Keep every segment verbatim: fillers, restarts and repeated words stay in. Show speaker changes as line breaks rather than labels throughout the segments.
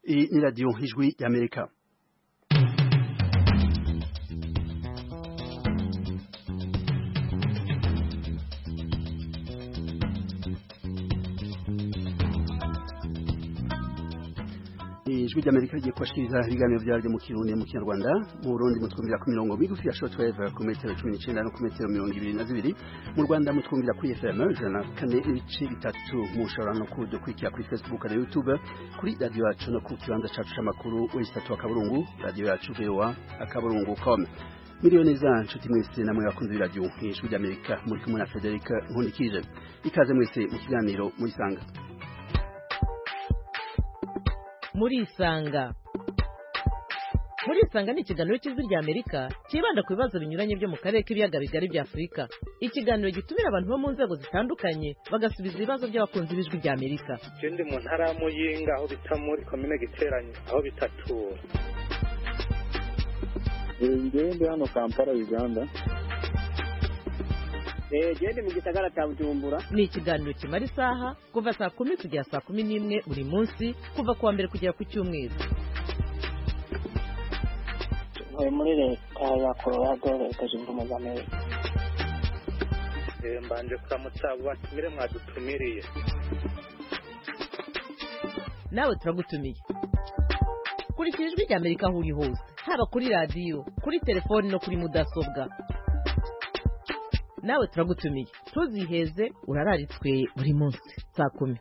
Iyi ni radiyo ijwi y'Amerika. Ijwi ry'Amerika rigiye kubashikiriza ibiganiro vyaryo mu Kirundi mu Kinyarwanda, mu Burundi mutwumvira ku mirongo migufi ya shortwave ku metero cumi n'icenda no ku metero mirongo ibiri na zibiri, mu Rwanda mutwumvira kuri F M ijana na kane n'ibice bitatu, mushobora no kudukurikira kuri Facebook na YouTube, kuri radio yacu no ku kibanza cacu c'amakuru w'isatu akaburungu radio yacu V O A akaburungu com. Miliyoni za nshuti mwese namwe bakunze radio ijwi ry'Amerika, muri kumwe na Frederic Nkundikije. Ikaze mwese mu kiganiro murisanga.
Murisanga Murisanga ni ikiganiro cy'ijwi ry'Amerika kibanda ku bibazo binyuranye byo mu karere k'ibiyaga bigari bya Afurika. Ikiganiro gitumira abantu bo mu nzego zitandukanye bagasubiza ibibazo by'abakunzi b'ijwi ry'Amerika.
Je ndi mu ntara ya Muyinga aho bita muri komine Giteranye aho bitatura.
Ngende hano Kampala Uganda.
Eh gende mu gisagara cya Bujumbura.
Ni ikiganiro kimara isaha kuva saa kumi kugera saa kumi n'imwe buri munsi kuva kuwa mbere kugera ku cyumweru.
Ntuye muri leta ya Colorado leta zunze ubumwe za Amerika.
Eh mbanje kuramutsa batumire mwadutumiriye.
Nawe turagutumiye. Kurikira ijwi ry'Amerika aho uri hose, haba kuri radio, kuri telefone no kuri mudasobwa. Nawe turagutumiye, tuziheze urararitswe buri munsi saa kumi.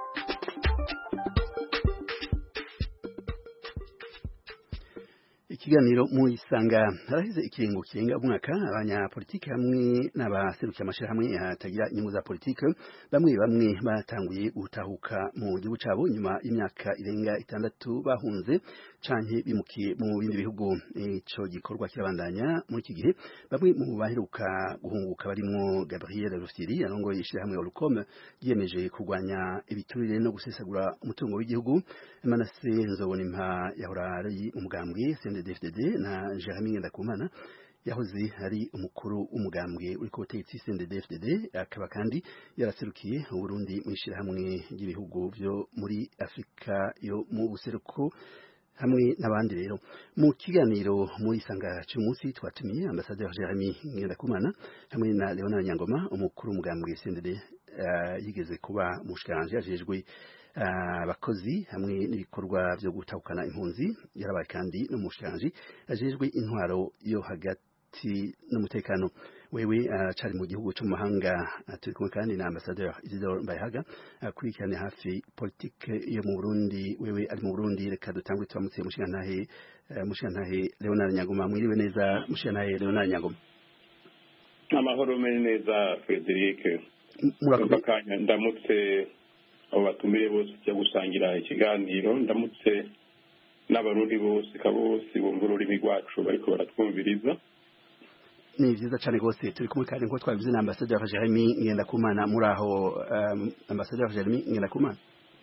Ikiganiro murisanga haraheze ikiringo kirenga umwaka abanyapolitiki hamwe n'abaserukiye amashirahamwe atagira inyungu za politike bamwe bamwe batanguye gutahuka mu gihugu cabo nyuma y'imyaka irenga itandatu bahunze canke bimukiye mu bindi bihugu. Ico gikorwa kirabandanya muri iki gihe, bamwe mu baheruka guhunguka barimwo Gabriel Rufyiri arongoye ishirahamwe Orcom yiyemeje kurwanya ibiturire no gusesagura umutungo w'igihugu. Manase Nzobonimpa yahora ari umugambwe C N D D F D D na Jeremy Ngendakumana yahoze ari umukuru w'umugambwe uri ku butegetsi C N D D F D D, akaba kandi yaraserukiye u Burundi mu ishirahamwe ry'ibihugu byo muri Afrika yo mu buseruko hamwe n'abandi. Rero mu kiganiro muri sanga cy'umunsi twatumiye Ambassadeur Jeremy Ngendakumana hamwe na Leonard Nyangoma umukuru w'umugambwe C N D D uh, yigeze kuba mushikiranje yajejwe abakozi uh, hamwe n'ibikorwa byo gutahukana impunzi, yarabaye kandi n'umushikiranje yajejwe intwaro yo hagati n'umutekano. Wewe acari uh, mu gihugu cyo mu mahanga, uh, turi kumwe kandi na Ambassadeur Isidore Mbayahaga akurikirana uh, hafi politique yo mu Burundi. Wewe ari mu Burundi, reka dutangwe turamutse mushikantahe uh, mushikantahe Leonard Nyangoma. Mwiriwe neza mushikantahe Leonard Nyangoma.
Amahoro mene neza Frederic. Murakoze. Ndamutse abo batumire bose cyo gusangira ikiganiro, ndamutse n'abarundi bose kabose bumva ururimi rwacu bariko baratwumviriza.
Ni vyiza cyane gose, turi kumwe kandi nko twabivuze na Ambassadeur Jeremy Ngendakumana. Muri aho um, Ambassadeur Jeremy Ngendakumana?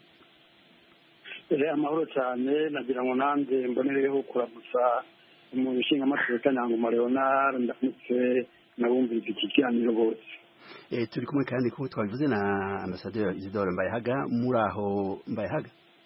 Ere amahoro cyane, nagira ngo nande mbonereho kuramutsa mu bishinga amategeko Nyangoma Leonard, ndamutse nabumviriza iki kiganiro bose.
Eh turi kumwe kandi nko twabivuze na Ambassadeur Isidore Mbayahaga. Muri aho Mbayahaga?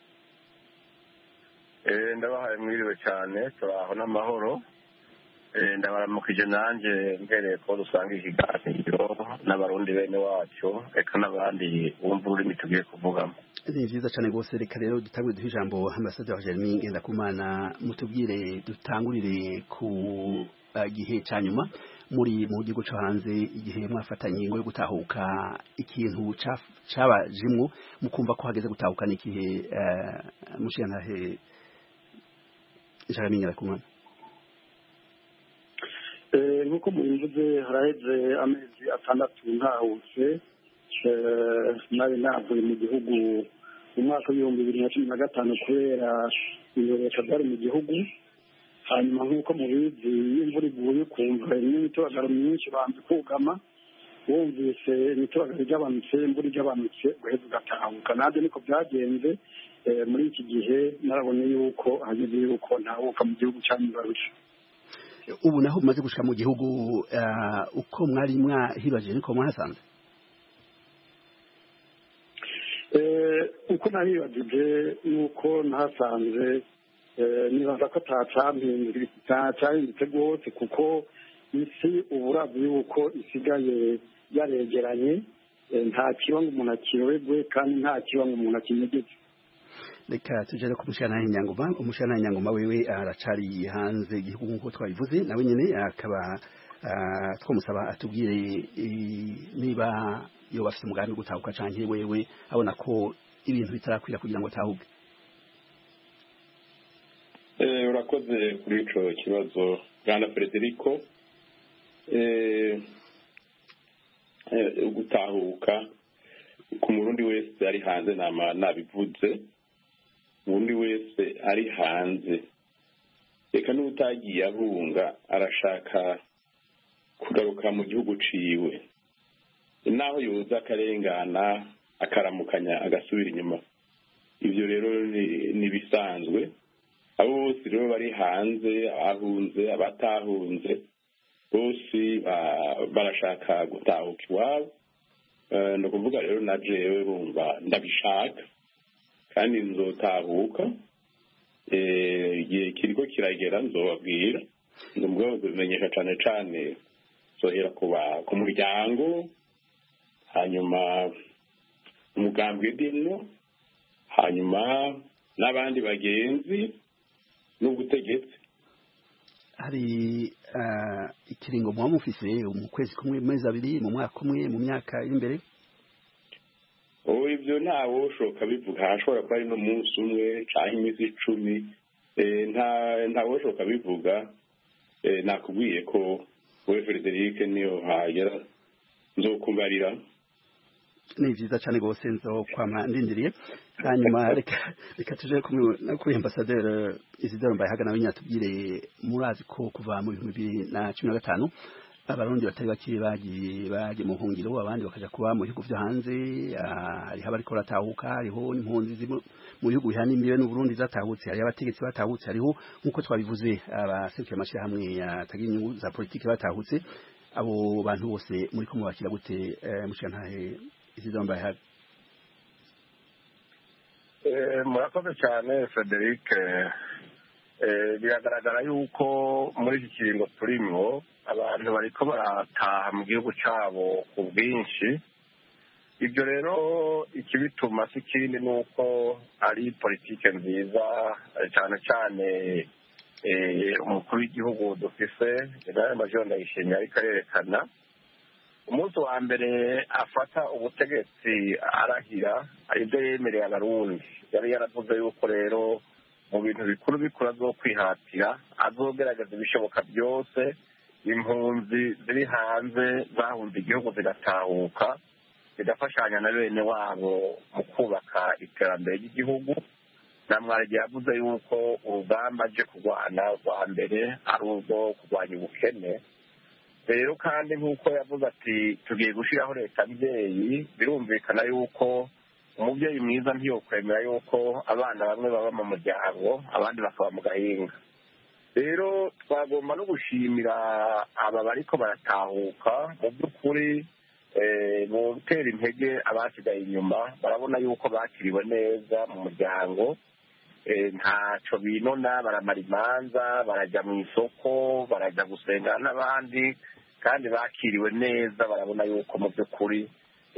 Eh ndabahaye mwiriwe cyane, turaho n'amahoro. Eh ndabaramukije nanje mbereye ko dusanga ikiganiro n'abarundi bene wacu eka n'abandi bumva ururimi tugiye kuvugamo.
Ni vyiza cyane gose, reka rero dutangure duhe ijambo Ambassadeur Jeremy Ngendakumana, mutubwire dutangurire ku uh, gihe ca nyuma muri mu gihugu cyo hanze, igihe mwafatanye ingo yo gutahuka, ikintu cabajimwo mukumva ko hageze gutahuka n'ikihe uh, mushiyantahe Jeremy Ngendakumana?
Eh nkuko mubivuze haraheze amezi atandatu ntahutse, nari navuye mu gihugu mu mwaka w'ibihumbi bibiri na cumi na gatanu kubera ibiyoboka byari mu gihugu. Hanyuma nk'uko mubizi imvura iguye ukumva imitobagaro myinshi banze kugama, wumvise imitobagaro igabanutse, imvura igabanutse guheza ugatahuka. Nabyo niko byagenze. Muri iki gihe narabonye yuko hageze yuko ntahuka mu gihugu cy'Anyibarusha.
Ubu naho umaze gushika mu gihugu, uh, uko mwari mwahibaje niko mwahasanze?
uko nabibajije nuko ntasanze nibaza ko atacahindutse rwose kuko isi ubu urazi yuko isigaye yaregeranye nta kiba ngo umuntu akiyoberwe kandi nta kiba ngo umuntu akinyegeze.
Reka tujere ku mushana Nyangoma. Umushana Nyangoma wewe aracari hanze igihugu nkuko twabivuze, nawe nyene akaba twamusaba atubwire niba yo bafite umugambi gutahuka canke wewe abona ko ibintu bitarakwira kugira ngo tahuke.
Eh urakoze kuri ico kibazo Bwana Frederico. Eh gutahuka ku murundi wese ari hanze nama nabivuze, undi wese ari hanze reka n'utagiye ahunga arashaka kugaruka mu gihugu ciwe, naho yoza akarengana akaramukanya agasubira inyuma. Ivyo rero ni bisanzwe. Abo bose rero bari hanze, abahunze abatahunze bose barashaka gutahuka iwabo. No kuvuga rero na jewe bumva ndabishaka kandi nzotahuka. Igihe kiriko kiragera nzobabwira, nubwo bimenyesha cane cane zohera ku muryango, hanyuma umugambi w'idini, hanyuma n'abandi bagenzi n'ubutegetsi.
Hari ikiringo muba mufise mu kwezi kumwe, mu mezi abiri, mu mwaka umwe, mu myaka iri imbere?
Oh, ivyo ntawe ushoka bivuga. Hashobora kuba ari n'umunsi umwe canke imisi icumi, nta ntawe ushoka bivuga. Nakubwiye ko we Frederic niyo hagera nzokubarira.
Ni vyiza cyane gose nzokwama ndindiriye. Hanyuma reka reka tuje kuri ambassadeur Isidore Mbayahaga nawe nyatubwire, murazi ko kuva mu bihumbi na cumi na gatanu abarundi batari bakiri bagiye bagiye mu hungiro, abandi bakaja kuba mu bihugu vyo hanze. Hariho abariko ratahuka, hariho impunzi mu bihugu bihana imbibe n'Uburundi zatahutse, hariho abategetsi batahutse, hariho nkuko twabivuze abaserukiye amashirahamwe atagira inyungu za politiki batahutse. Abo bantu bose muri ko mubakira gute mushantahe Isidore Mbayahaga?
Murakoze cyane Frederic. Biragaragara yuko muri iki kiringo turimo abantu bariko barataha mu gihugu cyabo ku bwinshi. Ibyo rero ikibituma si kindi nuko ari politike nziza cyane cyane umukuru w'igihugu dufise General Major Ndayishimiye ariko arerekana. Umunsi wa mbere afata ubutegetsi arahira ibyo yemereye abarundi, yari yaravuze yuko rero mu bintu bikuru bikuru azokwihatira, azogerageza ibishoboka byose impunzi ziri hanze zahunze igihugu zigatahuka, zigafashanya na bene wabo mu kubaka iterambere ry'igihugu. Namwarege yavuze yuko urugamba aje kurwana rwa mbere ari urwo kurwanya ubukene. Rero kandi nk'uko yavuze ati tugiye gushyiraho leta mbyeyi, birumvikana yuko umubyeyi mwiza ntiyokwemera yuko abana bamwe baba mu muryango abandi bakaba mu gahinga. Rero twagomba no gushimira aba bariko baratahuka. Mu by'ukuri mu gutera intege abasigaye inyuma, barabona yuko bakiriwe neza mu muryango, ntaco binona, baramara imanza, barajya mu isoko, barajya gusenga n'abandi, kandi bakiriwe neza. Barabona yuko mu by'ukuri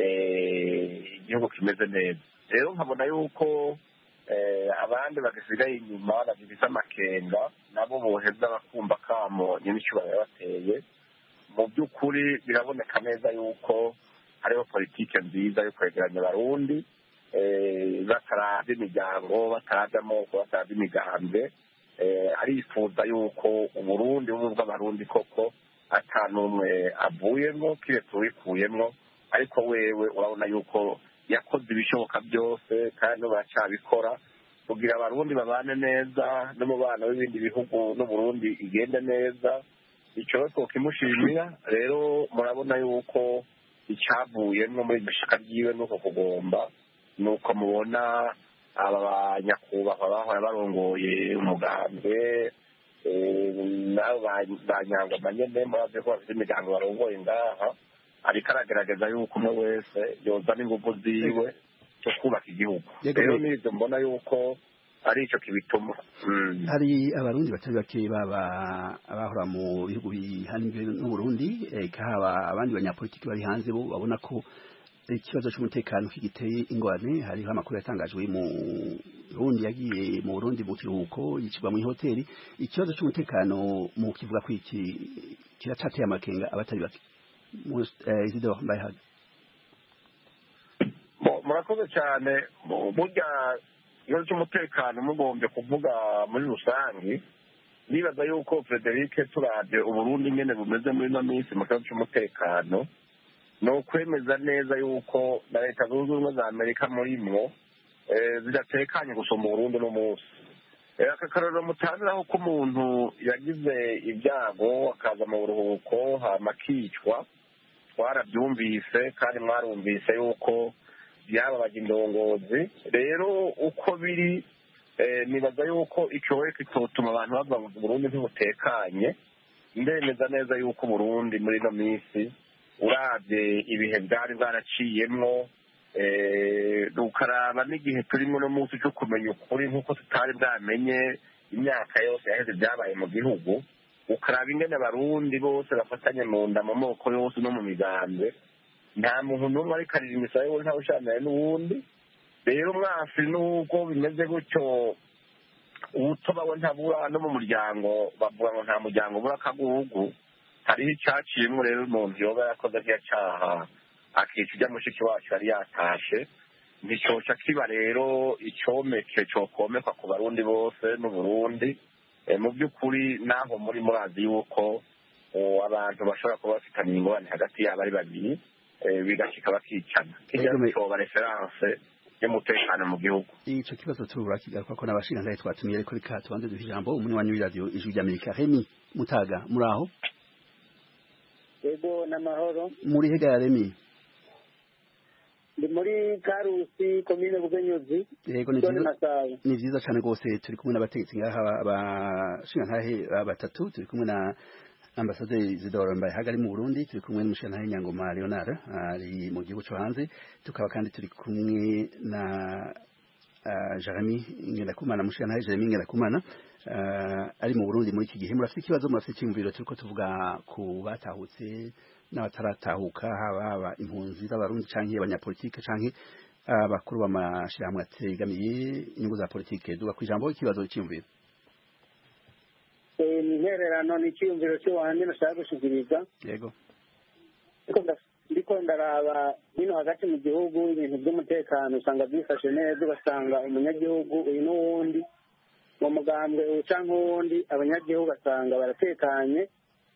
igihugu kimeze neza. Rero nkabona yuko abandi bagasigaye inyuma bagifise amakenga, nabo boheza bakumva kamo nyin'icubahiro bateye. Mu by'ukuri biraboneka neza yuko hariho politike nziza yo kwegeranya abarundi, bataravye imiryango, bataravye amoko, bataravye imigambwe. Arifuza yuko Uburundi bubu bw'abarundi koko ata n'umwe avuyemwo kiretse uwikuyemwo, ariko wewe urabona yuko yakoze ibishoboka byose kandi baracabikora kugira abarundi babane neza n'umubano w'ibindi bihugu n'Uburundi igende neza. Ico rero twokimushimira. Rero murabona yuko icavuyemwo muri ishaka ryiwe nuko kugomba nuko mubona aba banyakubahwa bahora barongoye umugambwe nabo banyangoma nyene murazi ko bafite imiryango barongoye ngaha, ariko aragerageza yuko umwe wese yozana ingufu ziwe cyo kubaka igihugu rero n'ibyo mbona yuko ari icyo kibituma
hari abarundi batari bake baba abahora mu bihugu bihanzwe n'uburundi haba abandi banyapolitiki bari hanze bo babona ko ikibazo cy'umutekano kigiteye ingorane. hariho amakuru yatangajwe mu Burundi yagiye mu Burundi mu kiruhuko yicirwa mu hoteli. ikibazo cy'umutekano mu kivuga ko iki kiracateye amakenga abatari bake. Isidore Mbayahaga.
murakoze cyane burya ikibazo cy'umutekano mugombye kuvuga muri rusange. nibaza yuko Frederic turabye Uburundi nyene bumeze muri ino minsi mu kibazo cy'umutekano ni ukwemeza neza yuko na leta zunze ubumwe za Amerika muri mwo zidatekanye gusoma Uburundi no munsi. aka karorero mutaniraho ko umuntu yagize ibyago akaza mu buruhuko hama akicwa twarabyumvise kandi mwarumvise yuko byababaga indongozi. rero uko biri nibaza yuko icyowe kitotuma abantu bava mu Burundi ntibutekanye. ndemeza neza yuko Burundi muri ino minsi urabye ibihe byari bwaraciyemwo ukaraba n'igihe turimo no munsi cyo kumenya ukuri nk'uko tutari bwamenye imyaka yose yaheze byabaye mu gihugu. ukaraba ingene abarundi bose bafatanye mu nda mu moko yose no mu migambi nta muntu n'umwe ariko arira imisaya we ntawe ushanaye n'uwundi. rero mwasi n'ubwo bimeze gutyo ubutoba we ntabura no mu muryango bavuga ngo nta muryango ubura akagugu. hariho icyaciyemo rero umuntu yoba yakoze nk'iya cyaha akica ujya mushiki wacu yari yatashe nticyoca kiba rero icyomeke cyokomekwa ku barundi bose n'uburundi. mu by'ukuri naho muri murazi yuko abantu bashobora kuba bafitanye ingorane hagati yabo ari babiri bigashyika bakicana. kijya cyoba referanse y'umutekano mu gihugu.
icyo kibazo tubura kigaruka ko n'abashingantahe twatumiye ariko reka tubanze duha ijambo umunywanyi w'iradiyo ijwi ry'Amerika. Remy Mutaga muri aho?
yego n'amahoro.
muri hega Remy?
ndi muri Karusi komine Bugenyuzi.
yego ni byiza cyane rwose. turi kumwe n'abategetsi ngaha abashingantahe batatu. turi kumwe na Ambasaderi Isidore Mbayahaga ari mu Burundi. turi kumwe n'umushingantahe Nyangoma Leonard ari mu gihugu cyo hanze. tukaba kandi turi kumwe na Jeremy Ngendakumana umushingantahe Jeremy Ngendakumana ari mu Burundi muri iki gihe. murafite ikibazo murafite icyumviro turiko tuvuga ku batahutse n'abataratahuka haba impunzi z'abarundi canke abanyapolitike canke abakuru b'amashirahamwe ategamiye inyungu za politike. duga ku ijambo ikibazo cy'imviro.
intererano ni icyumviro cy'uwanjye nashaka gushikiriza.
yego
ndiko ndaraba hino hagati mu gihugu ibintu by'umutekano usanga byifashe neza. ugasanga umunyagihugu uyu n'uwundi mu mugambwe uca nk'uwundi abanyagihugu basanga baratekanye.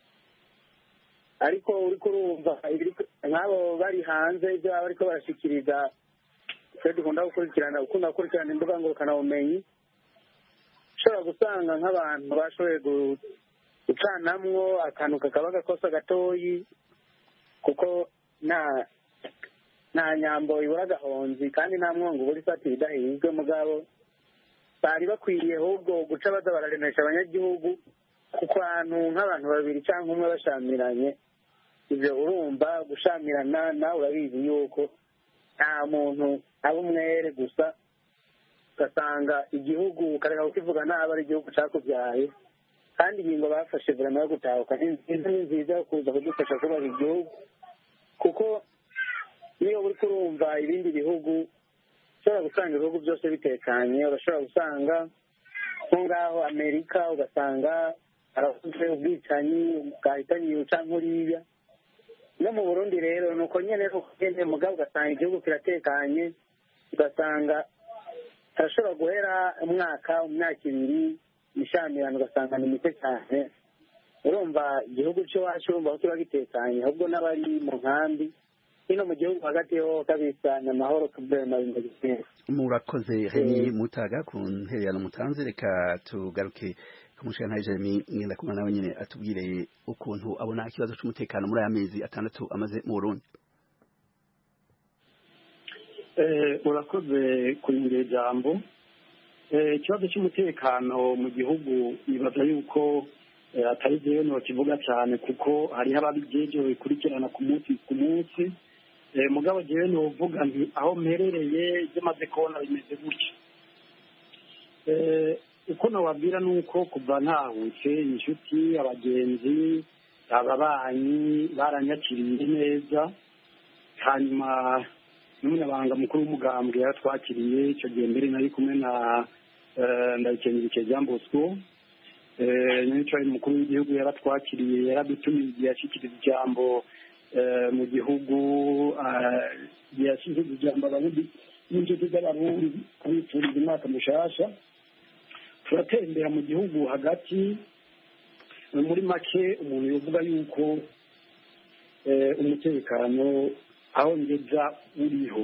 ariko uriko urumva nk'abo bari hanze ibyo baba bariko barashikiriza twe dukunda gukurikirana ukunda gukurikirana imbuga ngurukanabumenyi ushobora gusanga nk'abantu bashoboye gucanamwo akantu kakaba gakosa gatoyi kuko nta nta nyambo ibura agahonzi kandi nta mwongo ubura isatira idahizwe. mugabo bari bakwiriye ahubwo guca baza bararemesha abanyagihugu ku kantu nk'abantu babiri cyangwa umwe bashamiranye. ibyo urumva gushamirana nawe urabizi yuko nta muntu aba umwere gusa ugasanga igihugu ukareka kukivuga nabi ari igihugu cyakubyaye. kandi ingingo bafashe vraiment yo gutahuka ni nziza yo kuza kudufasha kubaka igihugu kuko niyo uri kurumva ibindi bihugu ushobora gusanga ibihugu byose bitekanye. urashobora gusanga nko ngaho Amerika ugasanga haravuze ubwicanyi bwahitanye uca nk'uriya. no mu Burundi rero ni uko nyene nyene mugabo ugasanga igihugu kiratekanye. ugasanga harashobora guhera umwaka umwaka ibiri ishamirano ugasanga ni mike cyane. urumva igihugu cy'iwacu urumva ko kiba gitekanye ahubwo n'abari mu nkambi hino mu gihugu hagati ho kabisa na mahoro kubema bimeze.
murakoze Remy Mutaga ku ntererano mutanze. reka tugaruke ku mushingantahe Jeremy Ngendakumana nawe nyine atubwire ukuntu abona ikibazo cy'umutekano muri aya mezi atandatu amaze mu Burundi.
urakoze kurinda ijambo. ikibazo cy'umutekano mu gihugu nibaza yuko atari byewe ntibakivuga cyane kuko hariho ababijeje bikurikirana ku munsi ku munsi mugabo jewe novuga nti aho mperereye ibyo maze kubona bimeze gutya. Uko nababwira ni uko kuva ntahutse inshuti abagenzi ababanyi baranyakiriye neza, hanyuma n'umunyabanga mukuru w'umugambwe yaratwakiriye icyo gihe mbere nari kumwe na Ndayikengurukiye Jean Bosco, n'icyo mukuru w'igihugu yaratwakiriye yaradutumiye igihe yashikiriza ijambo mu gihugu, yashyize ijambo abarundi n'inshuti z'abarundi abifuriza umwaka mushasha. Turatembera mu gihugu hagati, muri make umuntu yovuga yuko umutekano aho ngeza uriho.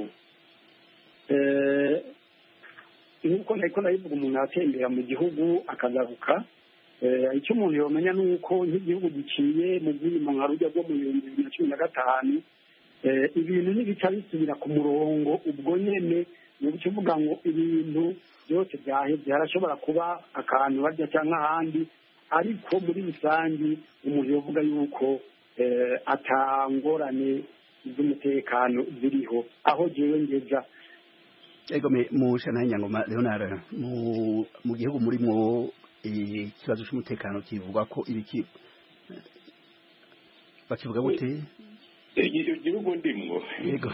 Nk'uko nariko ndabivuga, umuntu atembera mu gihugu akagaruka, icyo umuntu yomenya ni uko nk'igihugu giciye mu bwimo nka rujya rwo mu bihumbi bibiri na cumi na gatanu, ibintu ntibica bisubira ku murongo ubwo nyene. Ni ukuvuga ngo ibintu byose byaheze, harashobora kuba akantu barya cyangwa ahandi, ariko muri rusange umuntu yovuga yuko atangorane z'umutekano ziriho aho jewe ngeza.
Ego me mushana Nyangoma Leonard, mu mu gihugu murimo ikibazo cy'umutekano kivugwa ko ibiki bakivuga gute?
Igihugu ndimwo. Yego.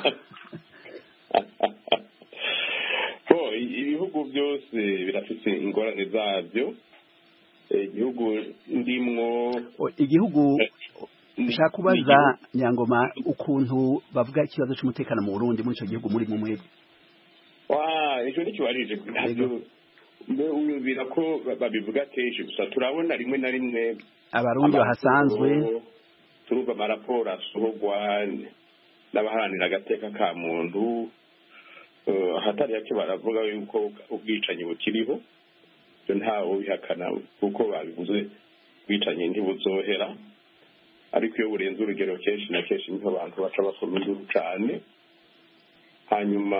Ibihugu byose birafite ingorane zabyo. Igihugu ndimwo,
igihugu bishaka kubaza Nyangoma ukuntu bavuga ikibazo cy'umutekano mu Burundi muri icyo gihugu muri mu mwebwe.
Wa ejo nikiwarije ntabyo mbe uyumvira ko babivuga kenshi, gusa turabona rimwe na rimwe
abarundi bahasanzwe
turuva amaraporo asohogwa n'abaharanira agateka ka muntu, hatari yake baravuga yuko ubwicanyi bukiriho. Ntawe ubihakana kuko babivuze, ubwicanyi ntibuzohera, ariko iyo burenze urugero kenshi na kenshi niho abantu baca basoma induru cyane. Hanyuma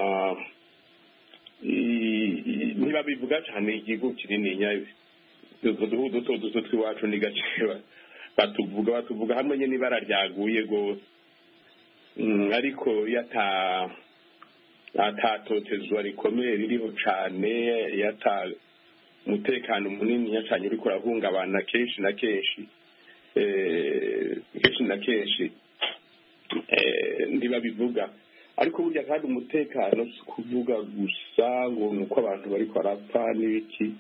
ntibabivuga cyane, igihugu kinini nyayo uduhu duto duto tw'iwacu ni gace batuvuga batuvuga hamwe nyine ibara ryaguye rwose, ariko yata atatotezwa rikomeye ririho cyane, yata umutekano munini yacanye uri kurahungabana kenshi na kenshi kenshi na kenshi ntibabivuga. Ariko burya kandi umutekano si kuvuga gusa ngo ni uko abantu bari barapfa n'ibiki.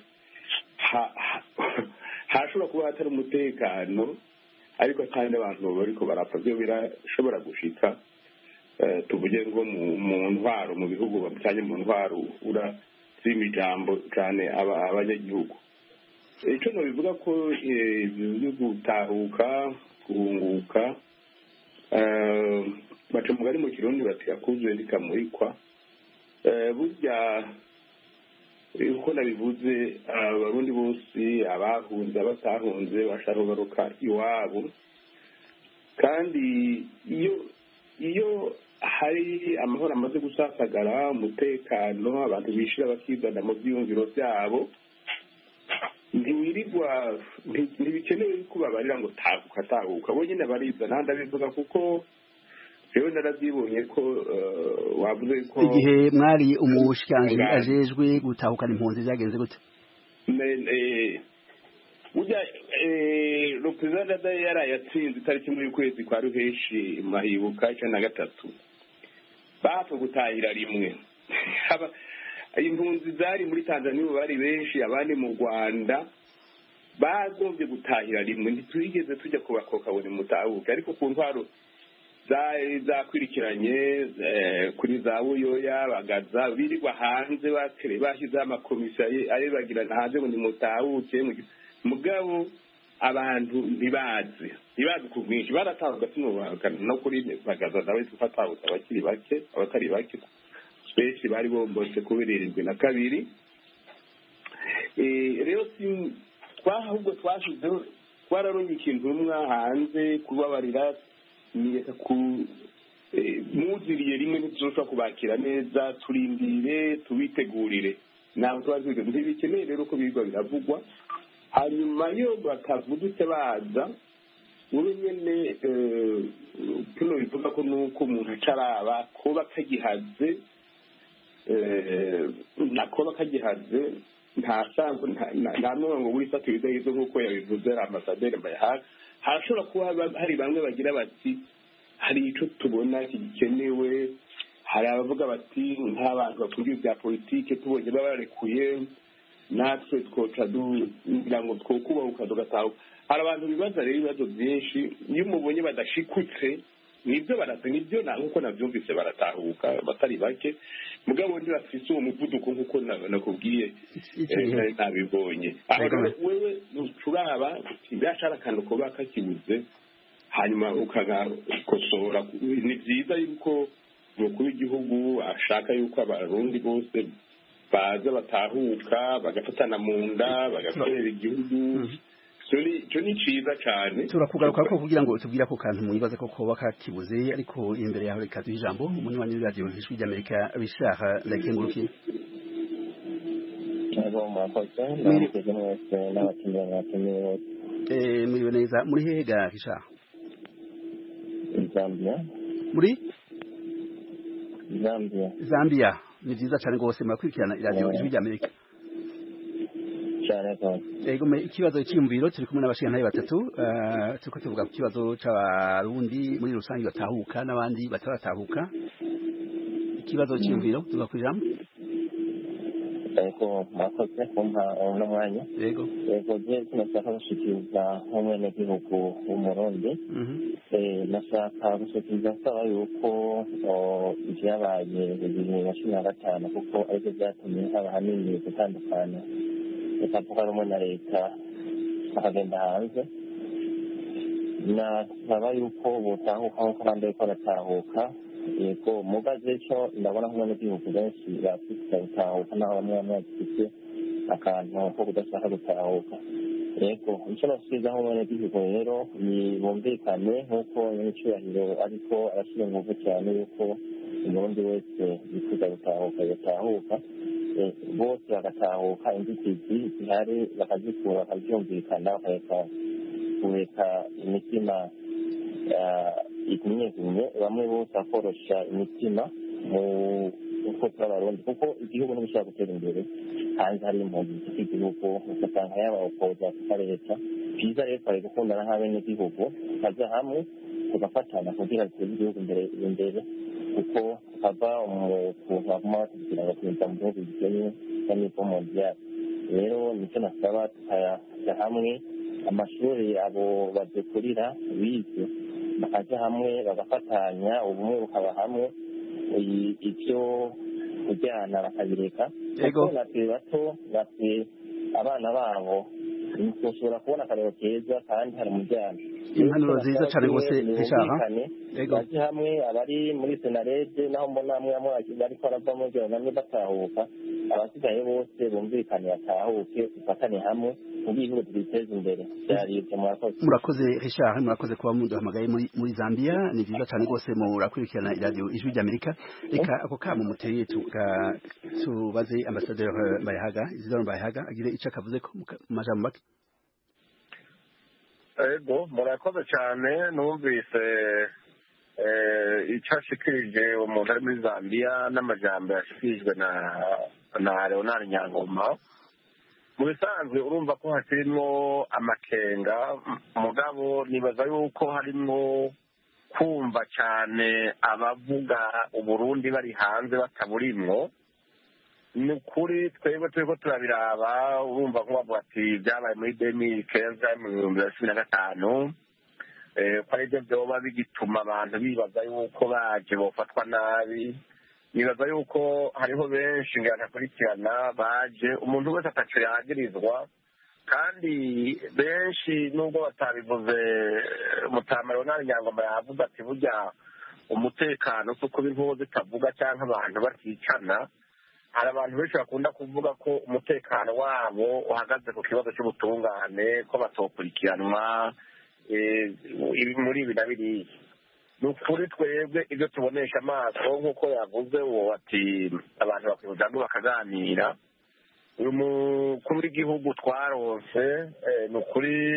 Hashobora kuba hatari umutekano ariko kandi abantu bari barapfa, byo birashobora gushika. Tuvuge ngo mu ntwaro mu bihugu bamutanye mu ntwaro ura z'imijambo cyane abanyagihugu. Icyo no bivuga ko byo gutahuka guhunguka, baca mugari mu Kirundi bati akuzuye ndikamurikwa. Burya uko nabivuze, abarundi bose abahunze abatahunze bashaka kugaruka iwabo, kandi iyo iyo hari amahoro amaze gusasagara, umutekano, abantu bishira bakizana mu byiyumviro byabo, ntiwirirwa ntibikenewe ko babarira ngo tahuka tahuka, bo nyine barizana. Ndabivuga kuko rero narabyibonye ko wavuze ko
igihe mwari umushikiranganji ajejwe gutahukana impunzi byagenze gute?
Burya Perezida Dada yarayatsinze itariki muri ukwezi kwa Ruheshi mahibuka icumi na gatatu, bapfa gutahira rimwe. Impunzi zari muri Tanzania bari benshi, abandi mu Rwanda bagombye gutahira rimwe. Ntitwigeze tujya kubakoka buri mutahuke, ariko ku ntwaro zakwirikiranye kuri za Buyoya Bagaza birirwa hanze bakere bashyize amakomisiyo arebagirana hanze ngo nimutahuke. Mugabo abantu ntibazi ntibazi ku bwinshi, baratahuka sinubahakana no kuri Bagaza nawe tufatahutse abakiri bake abatari bake benshi bari bombotse kubera irindwi na kabiri. Rero twahubwo twashizeho twararonye ikintu rumwa hanze kubabarira, niyeka ku muziriye rimwe ntituzoshobora kubakira neza, turindire tubitegurire. Naho twaziga ntibikeneye rero ko bigwa biravugwa, hanyuma iyo batavudutse baza wowe nyene tuno bivuga ko nuko umuntu acaraba kuba kagihaze nakoba kagihaze ntasanzwe nta n'umwe ngo buri fata ibidahizo nk'uko yabivuze amasaderi Mbayahaga harashobora kuba hari bamwe bagira bati hari ico tubona gikenewe hari abavuga bati nk'abantu bakunda ibya politike tubonye babarekuye natwe twoca dugira ngo twokubahuka tugatahuka hari abantu bibaza rero ibibazo byinshi iyo umubonye badashikutse nibyo barasa nibyo na nkuko nabyumvise baratahuka batari bake mugabo ndi bafise uwo muvuduko nkuko nakubwiye nabibonye aho wewe nucuraba byashara kandi ko bakakibuze hanyuma ukagakosora ni byiza yuko umukuru w'igihugu ashaka yuko abarundi bose baza batahuka bagafatana mu nda bagakorera igihugu icyo ni cyiza cyane
turakugaruka ko kugira ngo tubwire ako kantu mwibaza ko koba kakibuze ariko imbere yaho reka duhe ijambo umunywanyi w'iradiyo ijwi ry'Amerika Richard Ndakengurukiye muriwe neza muri hehe ga Richard
Zambia
muri
Zambia
Zambia ni byiza cyane rwose murakurikirana iradiyo ijwi ry'Amerika
cyane cyane
ego me ikibazo cy'imviro turi kumwe n'abashinga batatu turiko tuvuga ku kibazo c'abarundi muri rusangi batahuka n'abandi bataratahuka ikibazo cy'imviro tugakuriramo
ego makoze kumpa uno mwanya
ego
ego je tunashaka gushikiriza umwene gihugu w'umurundi eh nashaka gushikiriza saba yuko ivyabaye bibiri na cumi na gatanu kuko ariko byatumye haba hanini gutandukana ikavuga rumwe na leta akagenda hanze nasaba yuko botahuka nk'uko abandi bariko baratahuka yego mugaze co ndabona nk'abanyagihugu benshi bafise gutahuka naho bamwe bamwe bagifise akantu ko kudashaka gutahuka yego ico basubiza nk'abanyagihugu rero ni bumvikane nk'uko nyamicubahiro ariko arashira inguvu cyane yuko umurundi wese yifuza gutahuka yatahuka bose bagatahuka inzitizi zihari bakazikura bakabyumvikana bakareka kureka imitima igumyegumye bamwe bose bakorosha imitima mu uko turabarundi kuko igihugu ntibishobora gutera imbere hanze hari impunzi z'igihugu ugasanga yaba opoza kuka leta byiza rero twari gukundana nk'abenegihugu tukaja hamwe tugafatana kugira duteze igihugu imbere imbere kuko tukava umuntu baguma batubwira ngo tuza mu bihugu bikennye n'iko mondial rero nicyo nasaba tukaja hamwe amashuri abo badukurira bize bakaja hamwe bagafatanya ubumwe bukaba hamwe ivyo kujyana bakabireka kuko natwe bato natwe abana babo ntushobora kubona akarero keza kandi hari umujyana
impanuro nziza cyane rwose zishaka
baje hamwe abari muri senarede naho mbona amwe amwe bariko barava mu byo namwe batahuka abasigaye bose bumvikane batahuke ufatane hamwe ubihugu twiteze imbere byaribye murakoze
murakoze Richard murakoze kuba muduhamagaye muri muri Zambia ni byiza cyane rwose murakurikirana iradiyo ijwi ry'Amerika reka ako kamo muteye tuka tubaze ambassadeur Mbayahaga Isidore Mbayahaga agire ico akavuze ko majambo make
ego murakoze cyane numvise icyo ashikirije umuntu ari muri Zambia n'amajambo yashikirijwe na na Leonard Nyangoma mu bisanzwe urumva ko hakirimo amakenga mugabo nibaza yuko harimo kumva cyane abavuga uburundi bari hanze bataburimwo ni ukuri twebwe turiko turabiraba urumva nk'ubavuga ati byabaye muri demiri kenza mu bihumbi bibiri na cumi na gatanu ko ari byo vyoba bigituma abantu bibaza yuko baje bofatwa nabi nibaza yuko hariho benshi nganakurikirana baje umuntu wese ataco yagirizwa kandi benshi nubwo batabivuze Mutama Leonard Nyangoma yavuze ati burya umutekano si ukuba inkuba zitavuga canke abantu baticana hari abantu benshi bakunda kuvuga ko umutekano wabo uhagaze ku kibazo cy'ubutungane ko batokurikiranwa muri ibi na biriya ni ukuri twebwe ibyo tubonesha amaso nk'uko yavuze uwo ati abantu bakwihuza ngo bakaganira uyu mukuru w'igihugu twaronse ni ukuri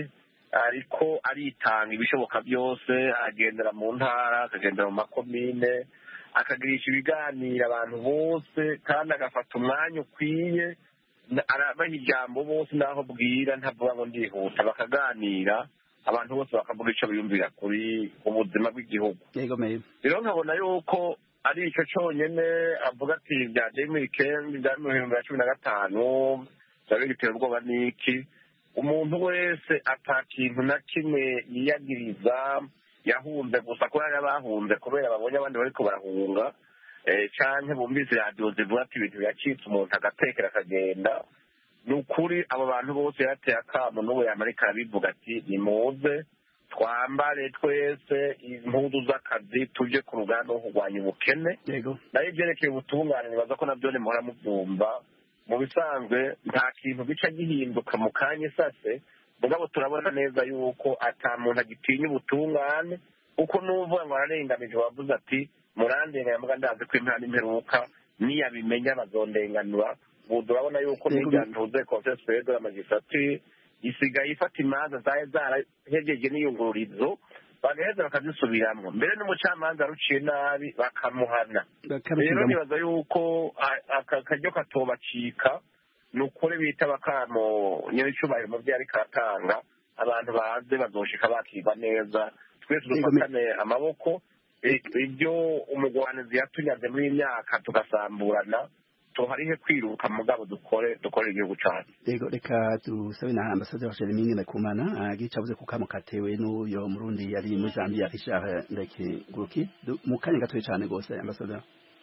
ariko aritanga ibishoboka byose, agendera mu ntara, akagendera mu makomine, akagirisha ibiganiro abantu bose, kandi agafata umwanya ukwiye, arabaha ijambo bose n'aho bwira, ntavuga ngo ndihuta, bakaganira abantu bose bakavuga icyo biyumvira kuri ubuzima bw'igihugu. Rero nkabona yuko ari icyo cyonyine avuga ati bya demiri kendi bya bibiri na cumi na gatanu byaba bitera ubwoba n'iki. Umuntu wese ata kintu na kimwe yiyagiriza, yahunze gusa ko yari abahunze kubera babonye abandi bariko barahunga, canke bumvise radiyo zivuga ati ibintu yacitse umuntu agatekera akagenda. Ni ukuri abo bantu bose yarateye akamo, n'ubu yamarika arabivuga ati nimuze twambare twese impuzu z'akazi tuje ku rugamba rwo kurwanya ubukene. nayo ibyerekeye ubutungane nibaza ko nabyo muhora mubyumva. Mu bisanzwe nta kintu gica gihinduka mu kanya isase, mugabo turabona neza yuko ata muntu agitinya ubutungane, kuko n'uvuga ngo ararenganije wavuze ati murandenganya mbwa ndazi ko impera n'imperuka niyabimenya bazondenganura. ubu turabona yuko n'ibyantuze conseil supérieur de la magistrature isigaye ifata imanza zari zarahejeje n'iyungururizo bagaheza bakazisubiramwo, mbere n'umucamanza aruciye nabi bakamuhana. Rero nibaza yuko aka karyo katobacika, ni ukuri bita bakamo nyir'icyubahiro mu byo ariko aratanga, abantu baze bazoshika bakirwa neza, twese dufatane amaboko, ibyo umugwanizi yatunyaze muri iyi myaka tugasamburana, tuharihe kwiruka mugabo dukore dukore igihugu cyacu.
Yego, reka dusabe na ambasaderi Jeremie Ndakumana agicabuze ku kamo katewe n'uyo murundi yari muri Zambia Richard Ndekiguruki mu kanya gatoye cyane gose ambasaderi.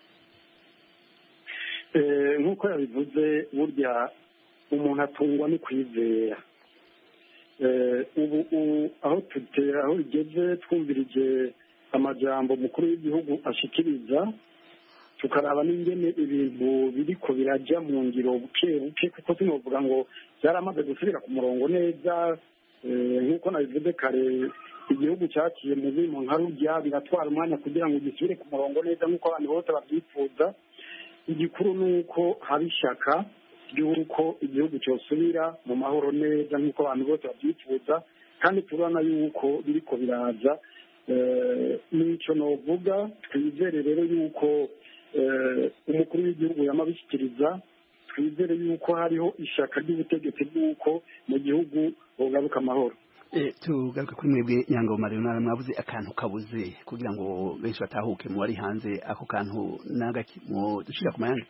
Eh nkuko yabivuze burya umuntu atungwa no kwizera. Eh ubu aho tutera aho igeze twumvirije amajambo mukuru w'igihugu ashikiriza, tukaraba n'ingene ibintu biriko birajya mu ngiro buke buke, kuko tunovuga ngo byaramaze gusubira ku murongo neza. Nk'uko nabivuze kare, igihugu cyaciye mu bimo nka rurya biratwara umwanya kugira ngo gisubire ku murongo neza nk'uko abantu bose babyifuza. Igikuru ni uko hari ishyaka ry'uko igihugu cyosubira mu mahoro neza nk'uko abantu bose babyifuza, kandi turabona yuko biriko biraza. N'icyo novuga, twizere rero yuko umukuru w'igihugu yamabishyikiriza, twizere yuko hariho ishaka ry'ubutegetsi bw'uko mu gihugu bugaruka amahoro.
Tugaruka kuri mwebwe Nyangoma Leonard, mwabuze akantu kabuze kugira ngo benshi batahuke mu bari hanze, ako kantu nagaki mu dushira ku mayanga.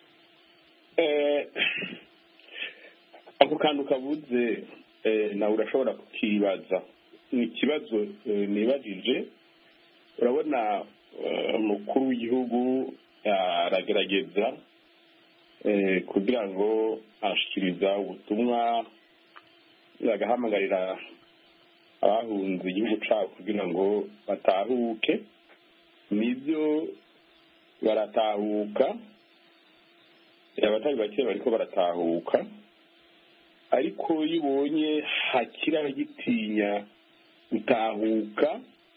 Ako kantu kabuze nawe urashobora kukibaza. Ni ikibazo nibajije. Urabona umukuru w'igihugu aragerageza kugira ngo ashikiriza ubutumwa, agahamagarira abahunze igihugu cyabo kugira ngo batahuke. Nibyo baratahuka, abatari bake bariko baratahuka, ariko iyo ubonye hakira gitinya gutahuka,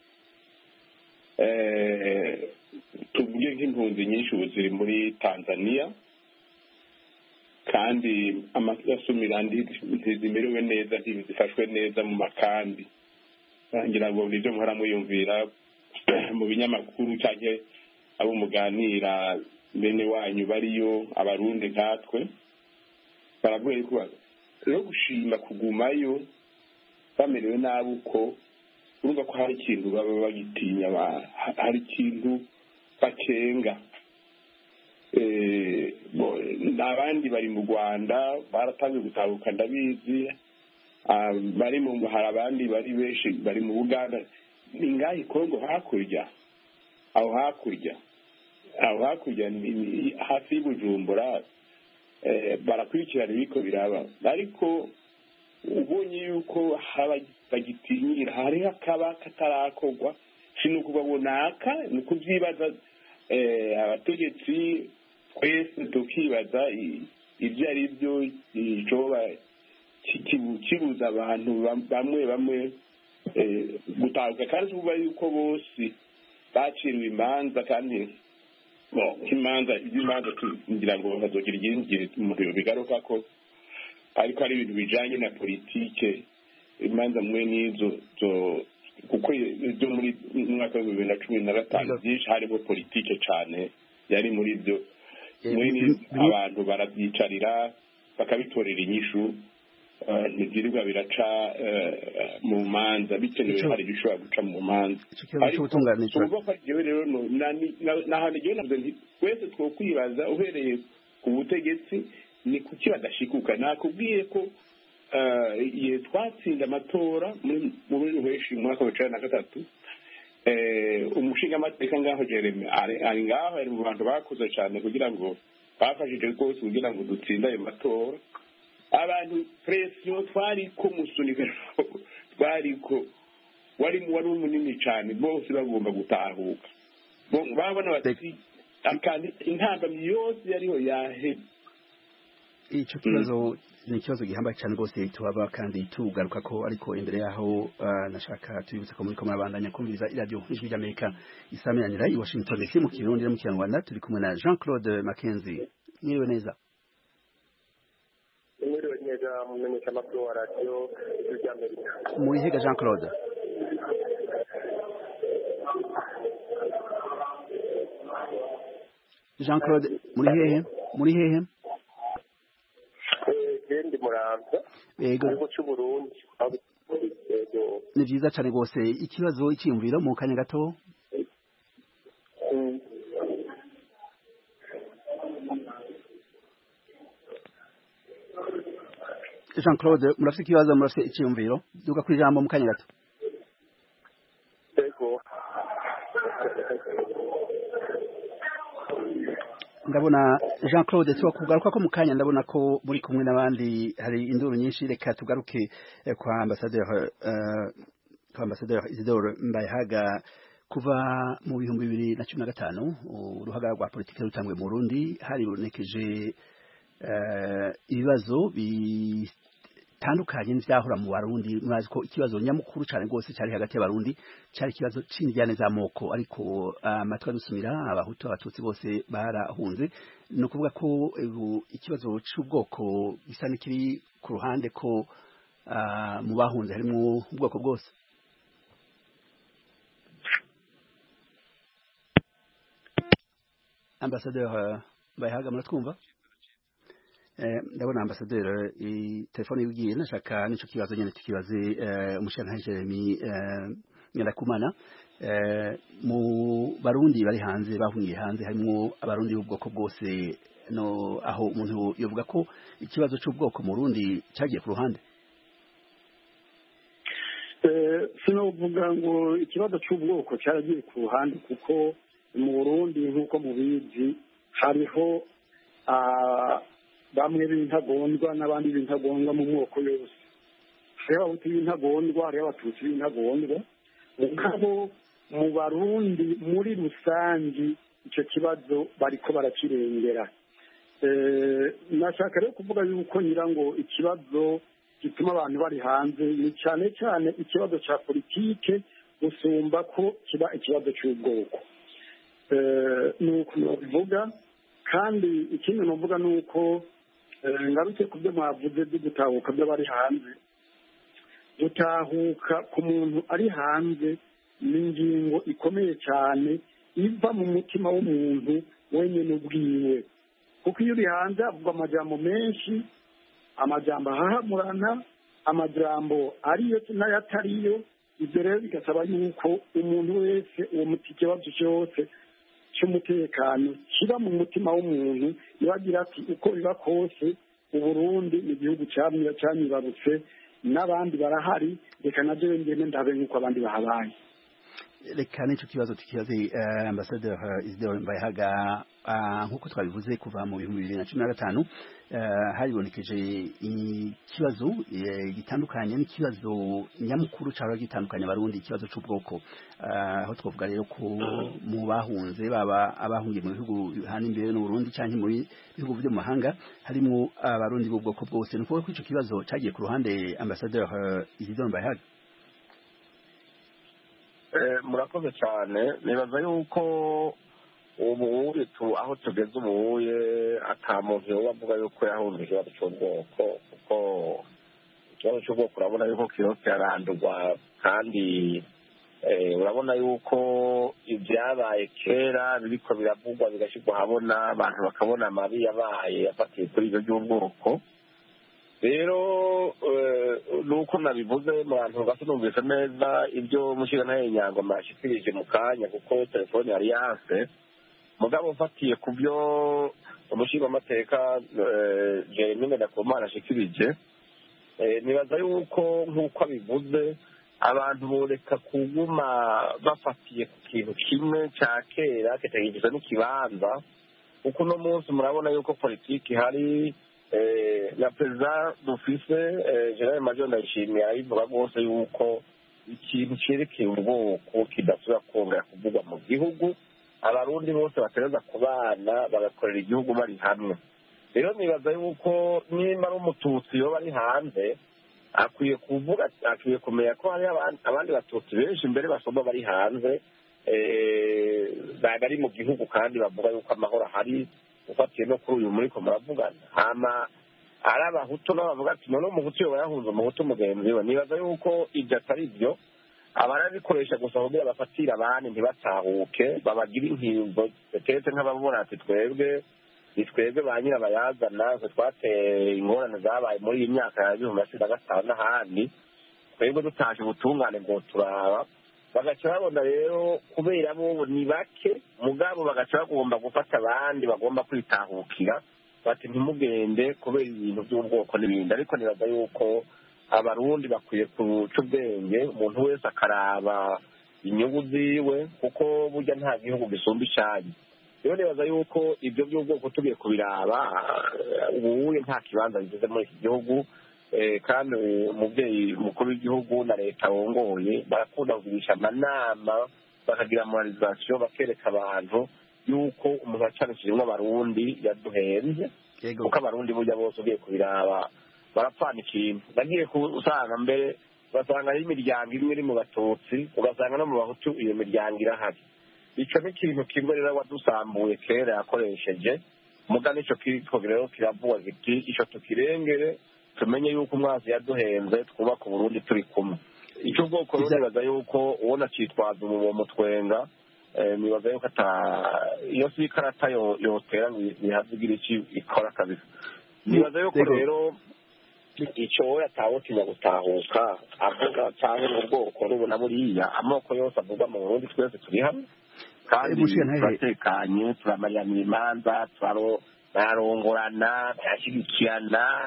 tuvuge nk'impunzi nyinshi ubu ziri muri Tanzania, kandi amasumira ntizimerewe neza, ntizifashwe neza mu makambi. ngira ngo nibyo muhora muyumvira mu binyamakuru cyangwa abo muganira bene wanyu bariyo, abarundi nkatwe baravuye ko rero gushima kugumayo bamerewe nabi uko urumva ko hari ikintu baba bagitinya, hari ikintu bakenga. Abandi bari mu Rwanda baratangiye gutabuka ndabizi, bari mu hari abandi bari benshi bari mu Uganda, ni ngahe Kongo hakurya, aho hakurya aho hakurya ni hafi y'Ubujumbura, barakurikirana ibiko biraba, ariko ubonye yuko bagitinyira hari akaba katarakorwa, sinuko babonaka ni kuvyibaza. Abategetsi twese tukibaza ibyo ari byo icoba kibuza abantu bamwe bamwe gutahuka, kandi uba yuko bose baciriwe imanza, kandi imanza imanza ngira ngo hazogira igihe umuntu bigaruka ko ariko ari ibintu bijanye na politike imanza mwe n'izo kuko ibyo muri mwaka wa bibiri na cumi na gatanu byinshi harimo politike cyane yari muri ibyo abantu barabyicarira bakabitorera inyishu ntibyirirwa biraca mu manza bikenewe hari ibishobora guca mu manza ariko uvuga ko jewe rero n'ahantu igihe navuze nti twese twokwibaza uhereye ku butegetsi ni kuki badashikuka nakubwiye ko igihe twatsinda amatora muri ruheshi mu mwaka wa cumi na gatatu umushingamateka ngaho Jeremy ari ngaho ari mu bantu bakuze cyane kugira ngo bafashije rwose kugira ngo dutsinde ayo matora abantu presiyo twari ko musunika twari ko wari wari munini cyane bose bagomba gutahuka babona bati akandi intambamyi yose yariho yahe
icyo kibazo ni ikibazo gihambaye cyane rwose tubaba kandi tugaruka ko ariko imbere yaho nashaka tubibutse ko muri ko murabandanya kumviriza iradiyo ijwi ry'Amerika isameranira i Washington D C mu Kirundi no mu Kinyarwanda turi kumwe na Jean Claude Mackenzie mwiriwe neza
mwiriwe neza mumenyesha amakuru wa radiyo ijwi ry'Amerika
muri hega Jean Claude Jean Claude muri hehe muri hehe
ndi muramza
yego
cy'uburundi
ni byiza cyane rwose ikibazo icyiyumviro mu kanya gato Jean Claude murafite ikibazo murafite icyiyumviro duka ku ijambo mu kanya gato
yego
ndabona Jean Claude tuwakugaruka ko mukanya ndabona ko muri kumwe n'abandi hari induru nyinshi reka tugaruke kwa ambassadeur uh, kwa ambassadeur Isidore Mbayahaga kuva mu bihumbi bibiri na cumi na gatanu uruhagarara rwa politiki rutangwe mu Burundi hari runekeje uh, ibibazo bitandukanye n'ivyahura mu Barundi mwazi ko ikibazo nyamukuru cyane rwose cyari hagati y'abarundi cyari ikibazo c'indyane z'amoko ariko amatwa uh, dusumira abahutu abatutsi bose barahunze no kuvuga ko uh, ikibazo c'ubwoko gisa n'ikiri ku ruhande ko uh, mu bahunze harimo ubwoko bwose Ambassadeur Mbayahaga muratwumva ndabona ambassadeur telefone yugiye nashaka nico kibazo nyene tukibaze umushyana Jeremy Ngendakumana mu barundi bari hanze bahungiye hanze harimo abarundi b'ubwoko bwose no aho umuntu yovuga ko ikibazo cy'ubwoko mu Burundi cyagiye ku ruhande
eh sinovuga ngo ikibazo cy'ubwoko cyaragiye ku ruhande kuko mu Burundi nk'uko mubizi hariho bamwe b'intagondwa n'abandi b'intagondwa mu mwoko yose hariho abahutu b'intagondwa hariho abatutsi b'intagondwa mugabo mu barundi muri rusangi icyo kibazo bariko barakirengera nashaka rero kuvuga yuko ngira ngo ikibazo gituma abantu bari hanze ni cyane cyane ikibazo cya politike gusumba ko kiba ikibazo cy'ubwoko nuko bivuga kandi ikindi nuvuga nuko ngarutse ku byo mwavuze byo gutahuka by'abari hanze gutahuka ku muntu ari hanze ni ingingo ikomeye cyane iva mu mutima w'umuntu wenyine ubwiwe kuko iyo uri hanze avuga amajambo menshi amajambo ahahamurana amajambo ariyo n'ayatariyo ibyo rero bigasaba yuko umuntu wese uwo muti ikibazo cyose cy'umutekano kiba mu mutima w'umuntu yagira ati uko biba kose uburundi ni igihugu cyamibarutse n'abandi barahari reka nabyo ngene ndabe nk'uko abandi bahabaye
reka n'icyo kibazo tukibaze ambassadeur Isidore Mbayahaga nk'uko twabivuze kuva mu bihumbi bibiri na cumi na gatanu haribonekeje ikibazo gitandukanye n'ikibazo nyamukuru cyari gitandukanye abarundi ikibazo cy'ubwoko aho twavuga rero ko mu bahunze baba abahungiye mu bihugu hano imbere n'u Burundi cyangwa mu bihugu byo mu mahanga harimo abarundi b'ubwoko bwose nuko ko icyo kibazo cyagiye ku ruhande ambassadeur Isidore Mbayahaga
murakoze cyane nibaza yuko ubu aho tugeze ubuye ata muntu yoba avuga yuko yahunze ikibazo cy'ubwoko kuko ikibazo cy'ubwoko urabona yuko kirimo kirarandurwa kandi urabona yuko ibyabaye kera biriko biravugwa bigashyirwa ahabona abantu bakabona amabi yabaye afatiye kuri ibyo by'ubwoko. rero nuko nabivuze mu bantu basa numvise neza ibyo mushyiranaye Nyangoma yashyikirije mu kanya kuko telefone yari yanse mugabo ufatiye ku byo umushingamateka Jeremy Ngendakumana ashikirije nibaza yuko nk'uko abivuze abantu boreka kuguma bafatiye ku kintu kimwe cya kera kitagize n'ikibanza kuko uno munsi murabona yuko politiki hari na perezida dufise General Major Ndayishimiye arabivuga rwose yuko ikintu cyerekeye ubwoko kidasubira kongera kuvugwa mu gihugu abarundi bose batereza kubana bagakorera igihugu bari hamwe. rero nibaza yuko nimba ari umututsi iyo bari hanze akwiye kuvuga akwiye kumenya ko hari abandi batutsi benshi imbere basoma bari hanze bari mu gihugu kandi bavuga yuko amahoro ahari ufatiye no kuri uyu muri ko muravugana hama ari abahutu n'abavuga ati none umuhutu yoba yahunze umuhutu mugenzi we. nibaza yuko ibyo atari byo abarabikoresha gusa kugira bafatire abandi ntibatahuke babagira inkingo ndetse nk'ababona ati twebwe ni twebwe ba nyirabayazana twateye ingorane zabaye muri iyi myaka ya bibiri na cumi na gatanu n'ahandi twebwe dutaje ubutungane ngo turaba bagaca babona rero kubera bo ni bake mugabo bagaca bagomba gufata abandi bagomba kwitahukira bati ntimugende kubera ibintu by'ubwoko n'ibindi. ariko nibaza yuko abarundi bakwiye kuca ubwenge umuntu wese akaraba inyungu ziwe kuko burya nta gihugu gisumba icyayi. rero nibaza yuko ibyo by'ubwoko tugiye kubiraba ubuye nta kibanza bigeze muri iki gihugu kandi umubyeyi mukuru w'igihugu na leta wongoye barakunda kugirisha amanama bakagira moralizasiyo bakereka abantu yuko umuntu acanishijemo abarundi yaduhenze kuko abarundi burya bose ugiye kubiraba barapfana ikintu. nagiye usanga mbere ugasanga ari imiryango imwe iri mu batutsi ugasanga no mu bahutu iyo miryango irahari. icyo ni ikintu kimwe rero wadusambuye kera yakoresheje muga nicyo kitwo rero kiravuga kiti icyo tukirengere tumenye yuko umwazi yaduhenze twubaka uburundi turi kumwe. icyo ubwoko rero nibaza yuko ubona cyitwaza ubu mutwenga nibaza yuko iyo si ikarata yotera ntihazigira icyo ikora kabisa. nibaza yuko rero icyo yatawotinya gutahuka avuga cyangwa ubwoko rubona buriya amoko yose avugwa mu Burundi twese turi hamwe kandi turatekanye turamarira imanza turarongorana turashyigikirana.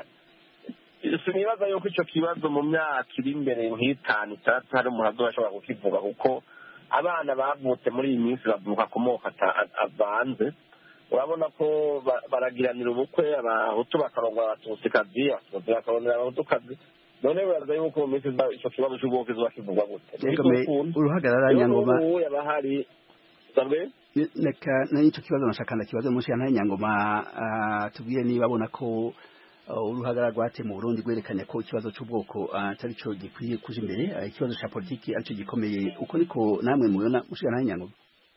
sinibaza yuko icyo kibazo mu myaka iri imbere nk'itanu itandatu hari umuntu azashobora kukivuga kuko abana bavutse muri iyi minsi bavuka ku moko avanze. urabona ko baragiranira ubukwe abahutu bakarongora abatutsikazi abatutsi bakarongera abahutukazi none biraza yuko mu minsi icyo kibazo cy'ubwoko kizoba kivugwa gute
uruhagarara Nyangoma
yaba hari
reka n'icyo kibazo nashaka ndakibazo munsi ya Nyangoma tubwire niba abona ko uruhagarara rwate mu Burundi rwerekanye ko ikibazo cy'ubwoko atari cyo gikwiye kuja imbere ikibazo cya politiki aricyo gikomeye uko niko namwe mubona mushiga na Nyangoma.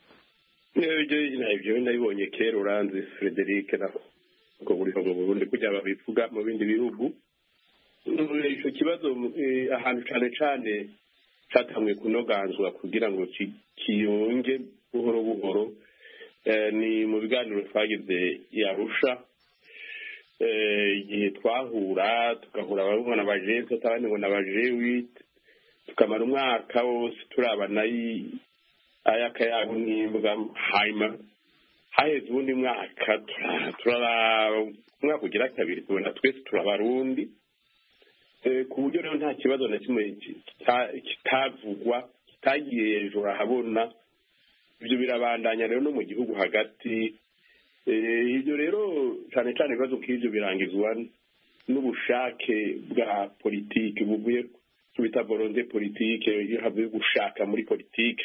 ibyo nabibonye kera uranzi Frederic na ubwo buri mu Burundi kujya babivuga mu bindi bihugu. icyo kibazo ahantu cyane cyane cyatamwe kunoganzwa kugira ngo kiyonge buhoro buhoro ni mu biganiro twagize yarusha igihe twahura tugahura abahungu na bajensi abandi ngo na bajewite tukamara umwaka wose turabana ayakayaho n'imbwa hanyuma haheze ubundi mwaka turaraba umwaka ugira kabiri tubona twese turabarundi ku buryo rero nta kibazo na kimwe kitavugwa kitagiye hejuru ahabona. ibyo birabandanya rero no mu gihugu hagati. ibyo rero cyane cyane ibibazo nk'ibyo birangizwa n'ubushake bwa politiki buvuye kubita volonté politike iyo havuye gushaka muri politiki.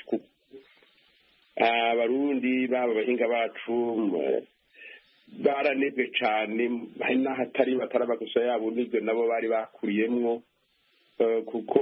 abarundi baba abahinga bacu baranebwe cyane hari n'ahatari batari amakosa yabo n'ibyo nabo bari bakuriyemwo kuko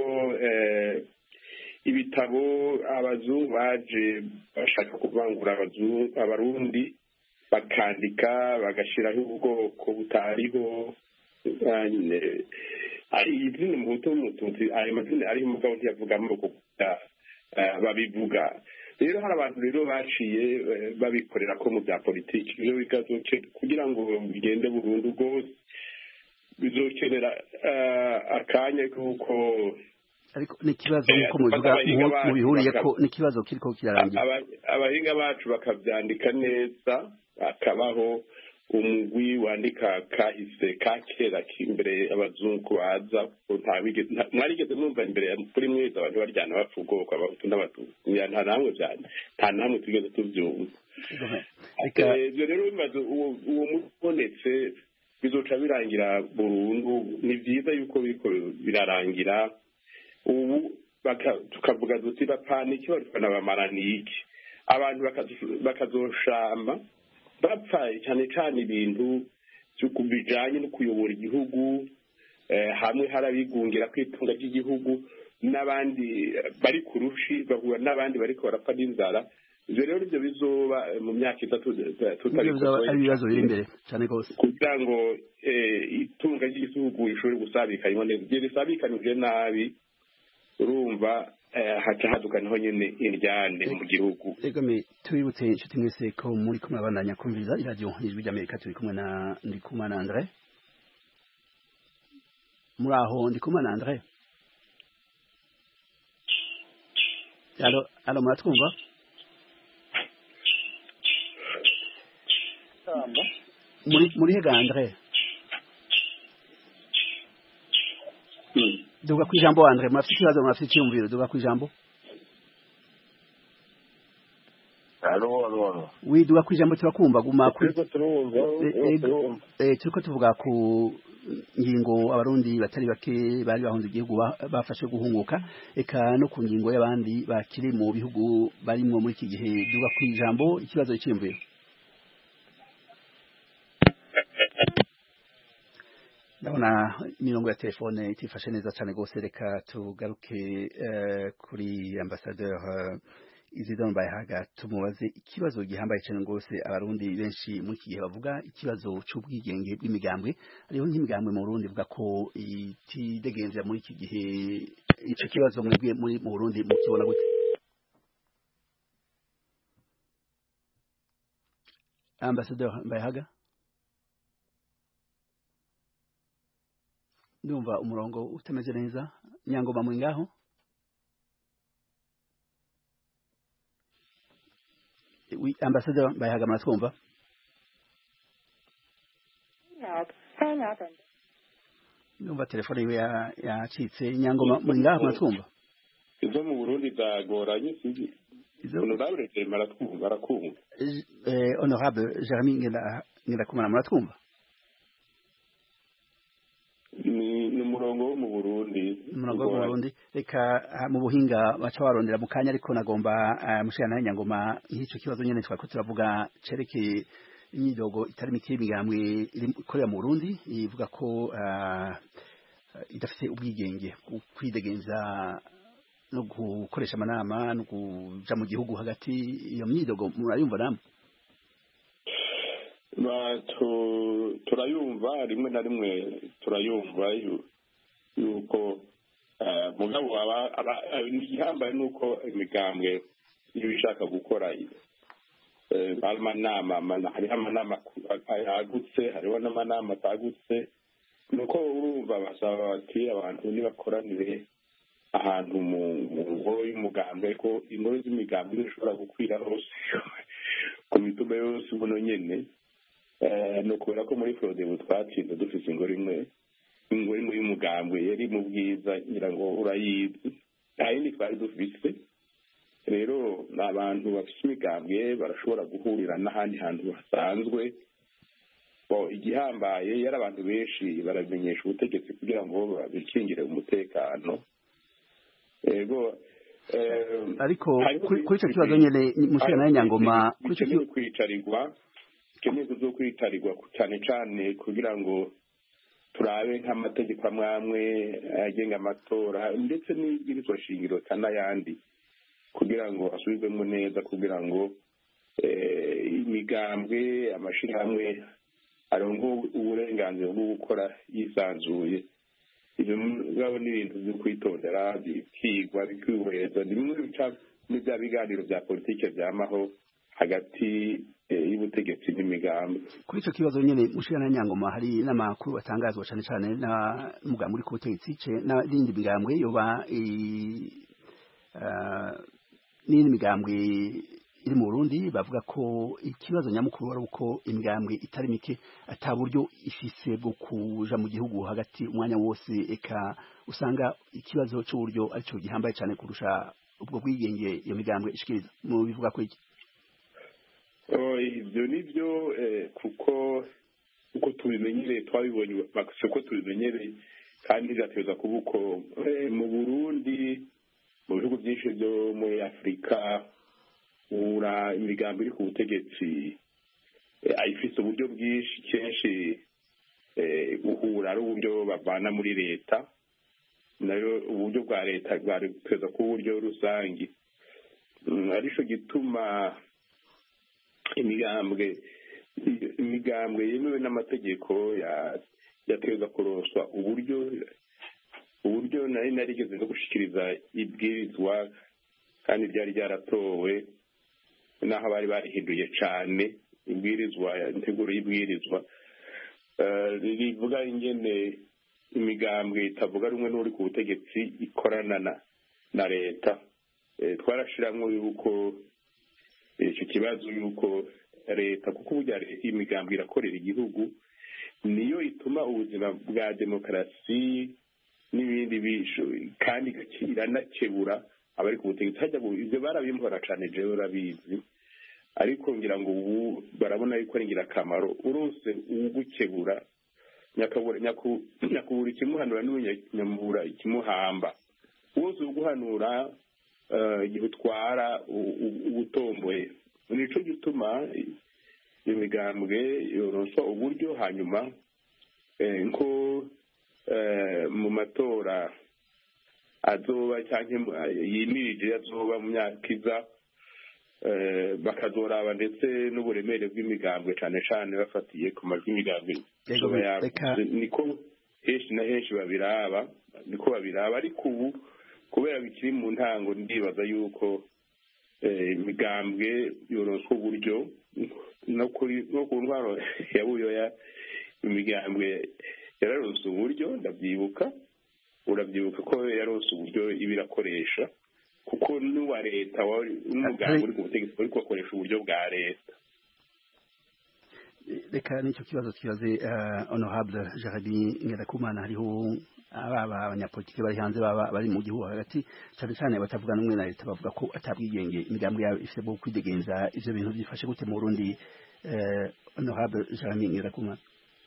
ibitabo abazungu baje bashaka kuvangura abarundi bakandika bagashyiraho ubwoko butariho izina umuhutu w'umututsi ayo mazina ariho umugabo ntiyavugamo kuko babivuga rero hari abantu rero baciye babikorera ko mu bya politiki rero bigazoke kugira ngo bigende burundu rwose bizokenera akanya kuko
ariko n'ikibazo nk'uko mubivuga mubihuriye ko n'ikibazo kiriko kirarangira
abahinga bacu bakabyandika neza akabaho umugwi wandika kahise ka kera imbere abazungu baza mwarigeze mwumva imbere kuri mweza abantu baryana bapfa ubwoko abahutu n'abatutsi nta namwe byane nta namwe tugeze tubyumva ibyo rero bimaze uwo mubonetse bizoca birangira burundu ni byiza yuko biriko birarangira ubu tukavuga duti bapaniki barwana bamaraniki abantu bakazoshamba bapfa cyane cyane ibintu bijanye no kuyobora igihugu hamwe harabigungira kwitunga ry'igihugu n'abandi bari ku rushi bahura n'abandi bariko barapfa n'inzara ivyo rero ivyo bizoba mu myaka itatu
tutarikosoye ari ibibazo biri imbere cyane rwose
kugira ngo itunga ry'igihugu rishobore gusabikanywa neza igihe risabikanije nabi urumva haca haduka niho nyene indyane mu gihugu
egome tubibutse inshuti mwese ko muri kumwe abandanya kumviriza iradiyo ijwi ry'amerika turi kumwe na ndikumwe na Andre muri aho ndikumwe na Andre alo alo muratwumva muri muri hega Andre duga kwijambo Andre murafite ikibazo murafite icyumviro duga kwijambo
alo alo alo
wi duga kwijambo turakumva guma kuri
turumva
eh turiko tuvuga ku ngingo abarundi batari bake bari bahunze igihugu bafashe guhunguka eka no ku ngingo y'abandi bakiri mu bihugu barimwo muri iki gihe duga kwijambo ikibazo cy'imviro ndabona imirongo ya telefone itifashe neza cyane rwose reka tugaruke kuri ambasaderi Isidore Mbayahaga tumubaze ikibazo gihambaye cyane rwose abarundi benshi muri iki gihe bavuga ikibazo cy'ubwigenge bw'imigambwe ariho nk'imigambwe mu Burundi ivuga ko itidegenza muri iki gihe icyo kibazo mwebwe muri mu Burundi mukibona gute Ambasaderi Mbayahaga ndumva umurongo utameze neza Nyangoma muri ngaho wi Ambasaderi Mbayahaga muratwumva ndumva telefone iwe yacitse Nyangoma muri ngaho muratwumva
izo mu Burundi zagoranye sinzi honorable Jeremy aratwumva arakumva
eh honorable Jeremy ngenda ngenda kumana muratwumva
ni umurongo wo mu Burundi
umurongo wo mu Burundi reka mu buhinga baca warondera mu kanya ariko nagomba mushana Nyangoma nk'icyo kibazo nyene twako turavuga cerekeye imyidogo itari mike y'imigambwe ikorera mu Burundi ivuga ko idafite ubwigenge kwidegenza no gukoresha amanama no kuja mu gihugu hagati iyo myidogo murayumva namwe
turayumva rimwe na rimwe turayumva yuko mugabo igihambaye ni uko imigambwe iyo ishaka gukora amanama hariho amanama yagutse hariho n'amanama atagutse ni uko urumva basaba bati abantu nibakoranire ahantu mu ngoro y'umugambwe ko ingoro z'imigambwe zishobora gukwira hose ku mitumba yose ubuno nyene ni ukubera ko muri Frodebu twatsinze dufise ingoro imwe ingoro imwe y'umugambwe yari mu bwiza ngira ngo urayizi nta yindi twari dufise rero ni abantu bafise imigambwe barashobora guhurira n'ahandi hantu hasanzwe igihambaye yari abantu benshi baramenyesha ubutegetsi kugira ngo bikingire umutekano yego
ariko kuri icyo kibazo nyene mushira nayo Nyangoma
kuri icyo kibazo kwicarirwa keneye kuzo kwitarirwa cyane cyane kugira ngo turabe nk'amategeko amwe agenga amatora ndetse n'ibwirizwa shingiro n'ayandi kugira ngo asubizwemo neza kugira ngo imigambwe amashirahamwe arongo uburenganzira bwo gukora yisanzuye ibyo ngabo ni ibintu byo kwitondera bikigwa bikihweza ni bimwe bica muri bya biganiro bya politike byamaho hagati y'ubutegetsi n'imigambi.
Kuri icyo kibazo nyine mushikana Nyangoma hari n'amakuru atangazwa cyane cyane n'umugambi uri ku butegetsi n'indi migambwe yoba n'indi migambwe iri mu Burundi bavuga ko ikibazo nyamukuru ari uko imigambwe itari mike ata buryo ifise bwo kuja mu gihugu hagati umwanya wose, eka usanga ikibazo cy'uburyo aricyo gihambaye cyane kurusha ubwo bwigenge iyo migambwe ishikiriza. Mu bivuga ko iki?
Ibyo ni byo kuko uko tubimenyereye twabibonye uko tubimenyereye kandi bigateza kuba uko mu Burundi mu bihugu byinshi byo muri Afurika ura imigambi iri ku butegetsi ayifise uburyo bwinshi kenshi uhura ari uburyo bavana muri leta nayo uburyo bwa leta bwari kweza ku buryo rusangi arico gituma imigambwe imigambwe yemewe n'amategeko yateza kuroswa uburyo uburyo nari narigeze no gushikiriza ibwirizwa kandi ryari ryaratowe naho bari barihinduye cyane ibwirizwa integuro y'ibwirizwa rivuga ingene imigambwe itavuga rumwe n'uri ku butegetsi ikorana na na leta. Twarashiramwo yuko icyo kibazo yuko leta kuko burya imigambwe irakorera igihugu niyo ituma ubuzima bwa demokarasi n'ibindi bisho kandi iranakebura abari ku butegetsi. Hajya ibyo barabimbora cyane jewe urabizi, ariko ngira ngo ubu barabona yuko ari ingirakamaro urose ugukebura nyakabura nyakubura ikimuhanura n'unyamura ikimuhamba wose uguhanura igihe utwara ubutomboye. Nico gituma imigambwe yoroswa uburyo hanyuma nko mu matora azoba cyangwa yimirije azoba mu myaka iza bakazoraba ndetse n'uburemere bw'imigambwe cyane cyane bafatiye ku majwi imigambwe niko henshi na henshi babiraba niko babiraba ariko ubu kubera bikiri mu ntango ndibaza yuko imigambwe yoroswa uburyo no kuri no ku ntwaro ya Buyoya imigambwe yararose uburyo ndabyibuka urabyibuka ko yarose uburyo ibirakoresha kuko n'uwa leta n'umugambi uri ku butegetsi ariko akoresha uburyo bwa leta.
Reka nicyo kibazo kibaze honorable Gerardin Ngirakumana, hariho ababa abanyapolitiki bari hanze baba bari mu gihugu hagati cyane cyane batavuga n'umwe na leta bavuga ko atabwigenge imigambi yabo ifite bwo kwidegenza. Ivyo bintu byifashe gute mu Burundi honorable Gerardin Ngirakumana?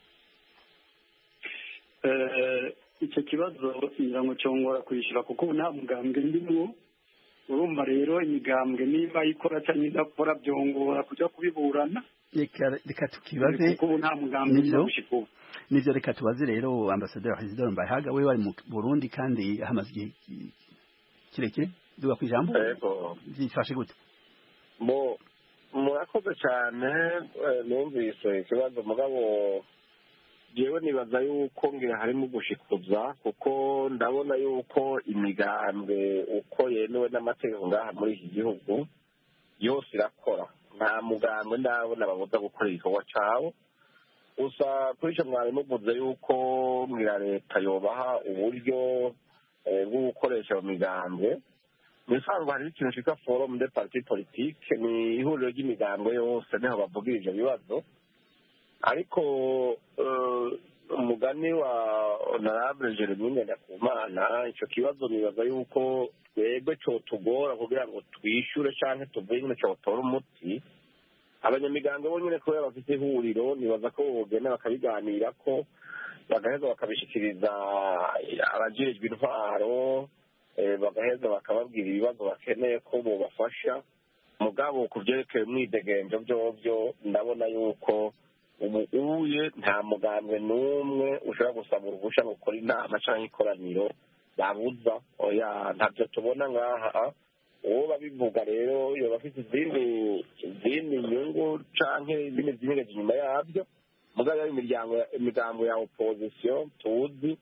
Icyo kibazo ngirango cyongora kwishyura kuko nta mugambwe ndimo. Urumva rero imigambwe niba ikora cyangwa idakora byongora kujya kubiburana.
Reka tukibaze
kuko nta mugambwe ndimo.
Nivyo reka tubaze rero Ambassadeur Isidore Mbayahaga we wari mu Burundi kandi hamaze igihe kirekire duga ku ijambo byifashe gute?
Mo murakoze cyane numvise ikibazo mugabo jewe nibaza yuko ngira harimo gushikuza kuko ndabona yuko imigambwe uko yemewe n'amategeko ngaha muri iki gihugu yose irakora. Nta mugambwe ndabona babuza gukora igikorwa cawo. Gusa kuri icyo mwari muvuze yuko ngira leta yobaha uburyo bwo gukoresha mu migambwe. Nisanzwe hari ikintu citwa forum de parti politique, ni ihuriro ry'imigambwe yose niho bavugira ivyo bibazo. Ariko umugani wa honorable Gerardin Ngirakumana icyo kibazo nibaza yuko twebwe cyo tugora kugira ngo twishyure cyangwa tuvuye nyine cyo tora umuti. Abanyamigambwe bo nyine kubera bafite ihuriro nibaza ko bogenda bakabiganira ko bagaheza bakabishikiriza abajejwe intwaro, bagaheza bakababwira ibibazo bakeneye ko bobafasha. Mugabo ku byerekeye umwidegenzo byovyo ndabona yuko ubu uye nta mugambwe n'umwe ushobora gusaba uruhusha gukora inama cyangwa ikoraniro babuza. Oya, ntabyo tubona ngaha. uwo babivuga rero yoba afite izindi izindi nyungu canke ibindi byinyegeje inyuma yabyo. Mugabo imiryango imigambo ya opposition tuzi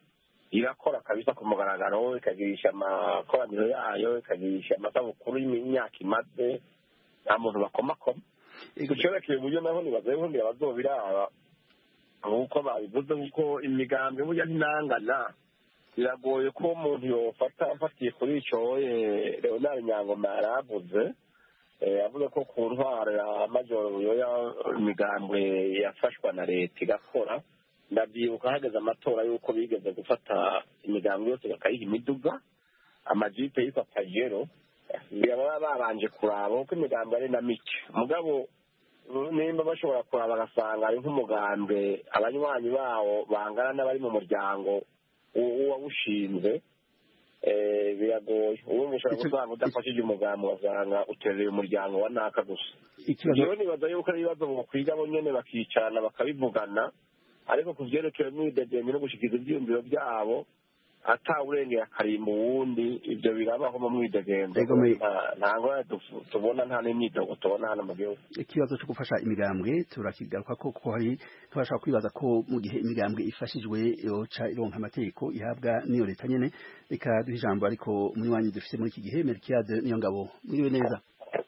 irakora kabisa ku mugaragaro, ikagirisha amakoraniro yayo, ikagirisha amasabukuru y'imyaka imaze, nta muntu bakomakoma. Ducerekeye uburyo naho nibaza yuko ngira bazobiraba nk'uko babivuze, kuko imigambi burya ntinangana. Biragoye ko umuntu yofata afatiye kuri ico Leonard Nyangoma yaravuze, avuga ko ku ntwaro ya Major Buyoya imigambwe yafashwa na leta igakora. Ndabyibuka hageze amatora y'uko bigeze gufata imigambwe yose bakayiha imiduga, amajipe yitwa Pajero, baba babanje kuraba uko imigambwe ari na mike. Mugabo nimba bashobora kuraba bagasanga ari nk'umugambwe abanywanyi bawo bangana n'abari mu muryango uwawushinze, biragoye. Ubu mushobora gusanga udafashije umugambi wasanga utereye umuryango wa naka gusa. Rero nibaza yuko ari ibibazo bokwiga bo nyene bakicarana bakabivugana, ariko ku vyerekeye imyidegemvyo no gushikiza ivyiyumviro vyabo atawurengera akarimba uwundi, ivyo birabaho mu mwidegemvyo. Nta ngorane tubona, nta n'imyidogo tubona hano mu gihugu.
Ikibazo cyo gufasha imigambwe turakigaruka ko kuko hari ntibashaka kwibaza ko mu gihe imigambwe ifashijwe yoca ironka amategeko ihabwa n'iyo leta nyene. Reka duhe ijambo ariko umunywanyi dufise muri iki gihe, Melchiade Niyongabo. Mwiriwe neza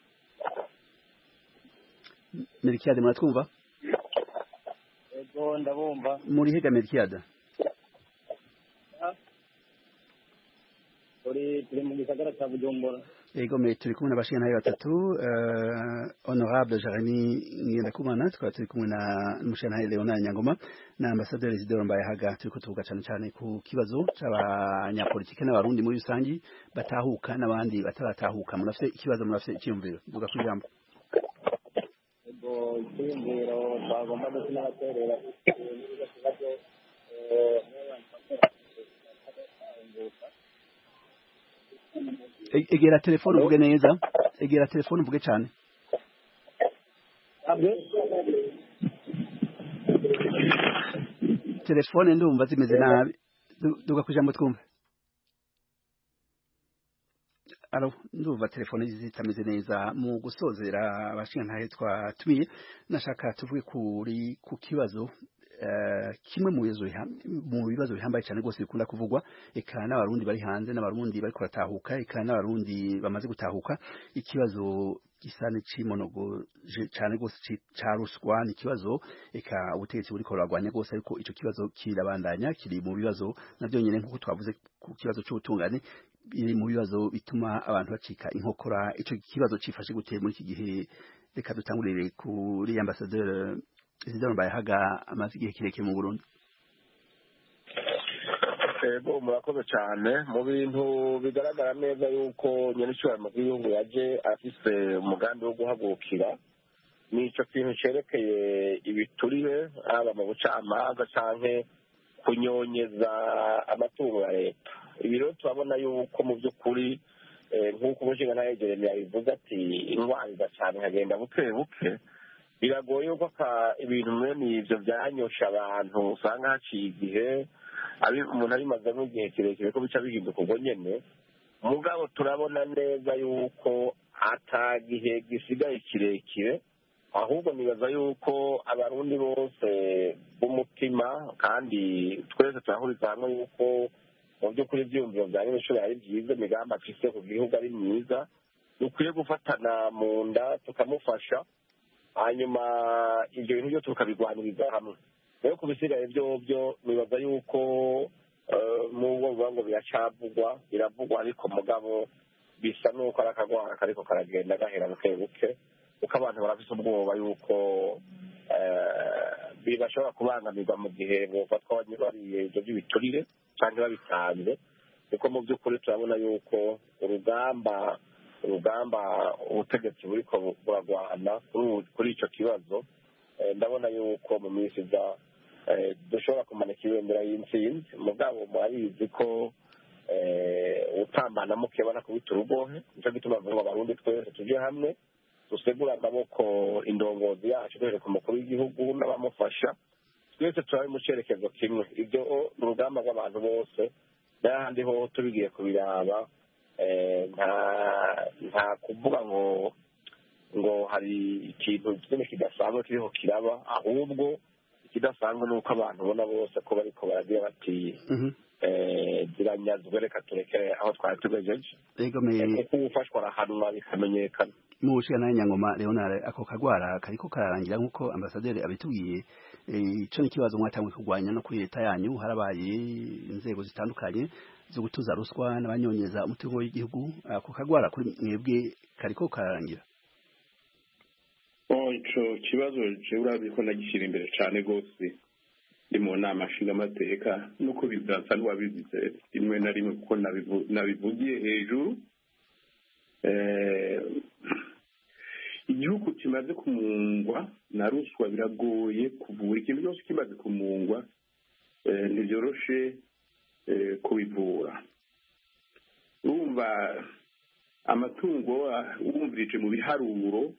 Melchiade, muratwumva?
Ego ndabumva.
Muri hega Melchiade?
Turi mu gisagara cya Bujumbura.
Ego me turi kumwe n'abashika nayo batatu, honorable Jeremy Ngendakumana, tukaba turi kumwe na n'umushika nayo Leonard Nyangoma na ambassadeur Isidore Mbayahaga. Turiko tuvuga cyane cyane ku kibazo c'abanyapolitike n'abarundi muri rusangi batahuka n'abandi bataratahuka. Murafite ikibazo, murafite icyumviro, duga ku ijambo.
Ego icyumviro bagomba no kunaterera ikibazo
egera telefone uvuge neza, egera telefone uvuge cyane. Telefone ndumva zimeze nabi, duga ku ijambo twumve. Alo, ndumva telefone zitameze neza. Mu gusozera abashinga ntahe twatumiye, nashaka tuvuge kuri ku kibazo kimwe mu bibazo mu bibazo bihambaye cyane rwose bikunda kuvugwa, eka n'abarundi bari hanze n'abarundi bari kuratahuka, eka n'abarundi bamaze gutahuka. Ikibazo gisa n'icimonogo cyane rwose ca ruswa, ni ikibazo eka ubutegetsi buri koragwanya rwose, ariko ico kibazo kirabandanya, kiri mu bibazo navyo nyene nk'uko twavuze ku kibazo c'ubutungane, biri mu bibazo bituma abantu bacika inkokora. Ico kibazo cifashe gute muri iki gihe? Reka dutangurire kuri ambassadeur Isidore Mbayahaga, amaze igihe kirekire mu Burundi.
Ego murakoze cyane. Mu bintu bigaragara neza yuko nyenishyura mu gihugu yaje afise umugambi wo guhagurukira nico kintu cerekeye ibiturire, haba mu bucamanza canke kunyonyeza amatungo ya leta. Ibi rero turabona yuko mu by'ukuri nk'uko umushinga nawe Jeremy yabivuze ati ingwaniza cyane hagenda buke buke. Biragoye yuko ibintu mwene ivyo vyanyosha abantu, usanga haciye igihe umuntu abimazemo igihe kirekire ko bica bihinduka ubwo nyene. Mugabo turabona neza yuko ata gihe gisigaye kirekire, ahubwo nibaza yuko abarundi bose b'umutima kandi twese turahuriza hamwe yuko mu by'ukuri ivyiyumviro vya nyenishure ari vyiza, imigambi afise ku gihugu ari myiza, dukwiye gufatana mu nda tukamufasha, hanyuma ibyo bintu byo tukabigwaniriza hamwe. Rero ku bisigaye byo byo nibaza yuko n'ubwo bivuga ngo biracavugwa biravugwa, ariko mugabo bisa n'uko ari akagwara kariko karagenda gahera buke buke, kuko abantu barafise ubwoba yuko bashobora kubangamirwa mu gihe bofatwa bariye ibyo by'ibiturire cyangwa babitanze. Kuko mu by'ukuri turabona yuko urugamba urugamba ubutegetsi buriko buragwana kuri ico kibazo. Ndabona yuko mu minsi iza dushobora kumanika ibendera y'intsinzi, mugabo murabizi ko utambana mukebana kubita urugohe. Nico gituma vuga abarundi twese tuje hamwe dusegura amaboko indongozi yacu duhere ku mukuru w'igihugu n'abamufasha, twese turabe mu cerekezo kimwe. Ibyo ni urugamba rw'abantu bose, n'ahandi ho tubigiye kubiraba nta nta kuvuga ngo ngo hari ikintu kimwe kidasanzwe kiriho kiraba, ahubwo ikidasanzwe ni uko abantu ubona bose ko bariko baragira bati ziranyazwe reka turekere aho twari tugejeje kuko uwufashwa arahanwa bikamenyekana.
mu bushikana Nyangoma Leonard, ako kagwara kariko kararangira nk'uko ambasaderi abitubwiye, ico ni kibazo mwatangwe kurwanya no kuri leta yanyu, harabaye inzego zitandukanye zo gutuza ruswa n'abanyonyeza umutungo w'igihugu. Ako kagwara kuri mwebwe kariko kararangira?
Oh, ico kibazo je urazi ko nagishyira imbere cyane gose ndi mu nama nshingamateka nuko bizaza n'uwabivuze rimwe na rimwe kuko nabivugiye hejuru. Eh, igihugu kimaze kumungwa na ruswa biragoye kuvura. Ikintu cyose kimaze kumungwa ntibyoroshe kubivura. Urumva amatungo wumvirije mu biharuro,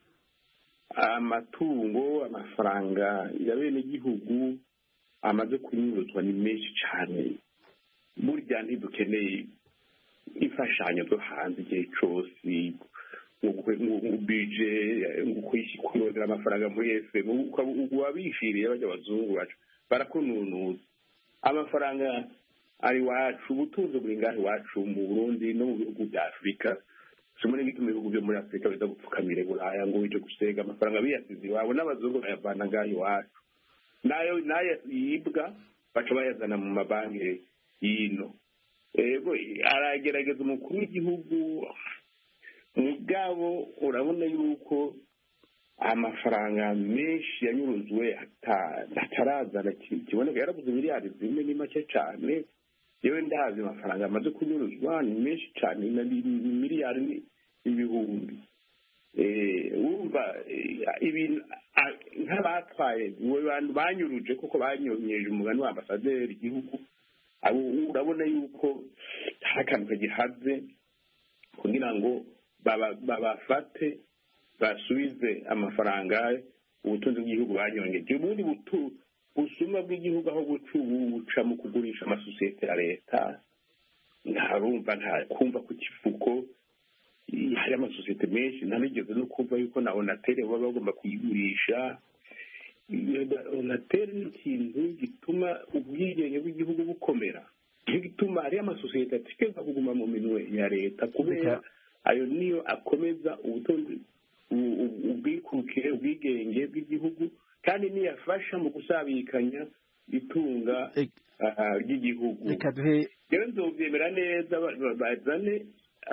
amatungo amafaranga ya bene gihugu amaze kunyuruzwa ni menshi cyane. Burya ntidukeneye imfashanyo zo hanze igihe cyose ngo bije ngo kwishyura amafaranga muri efe wabishiriye bajya abazungu bacu barakununuza amafaranga ari wacu. ubutunzi buri ngaho iwacu mu Burundi no mu bihugu bya Afurika. Kimwe n'igituma ibihugu byo muri Afurika biza gupfukamira Buraya ngo bije gusega amafaranga biyasize iwabo n'abazungu bayavana ngaho iwacu, nayo nayo yibwa baca bayazana mu mabanki y'ino. Ego aragerageza umukuru w'igihugu mugabo urabona yuko amafaranga menshi yanyuruzwe atarazana kiboneka. Yarabuze miliyari zimwe ni make cyane. Yewe ndazi amafaranga amaze kunyuruzwa ni menshi cyane, na miliyari ibihumbi. Wumva ibintu nk'abatwaye abantu banyuruje kuko banyonyeje umugani wa ambasaderi igihugu. Urabona yuko hari akantu kagihaze kugira ngo babafate basubize amafaranga ubutunzi bw'igihugu banyongeje. Ubundi butu busuma bw'igihugu aho buca mu kugurisha amasosiyete ya leta, ntarumva nta kumva ku kivuko hari amasosiyete menshi. Ntanigeze no kumva yuko na Onatel baba bagomba kuyigurisha. Onatel ni ikintu gituma ubwigenge bw'igihugu bukomera, gituma hari amasosiyete atigeza kuguma mu minwe ya leta kubera ayo niyo akomeza ubutunzi ubwikukire ubwigenge bw'igihugu kandi niyafasha mu gusabikanya itunga ry'igihugu. Rero nzovyemera neza bazane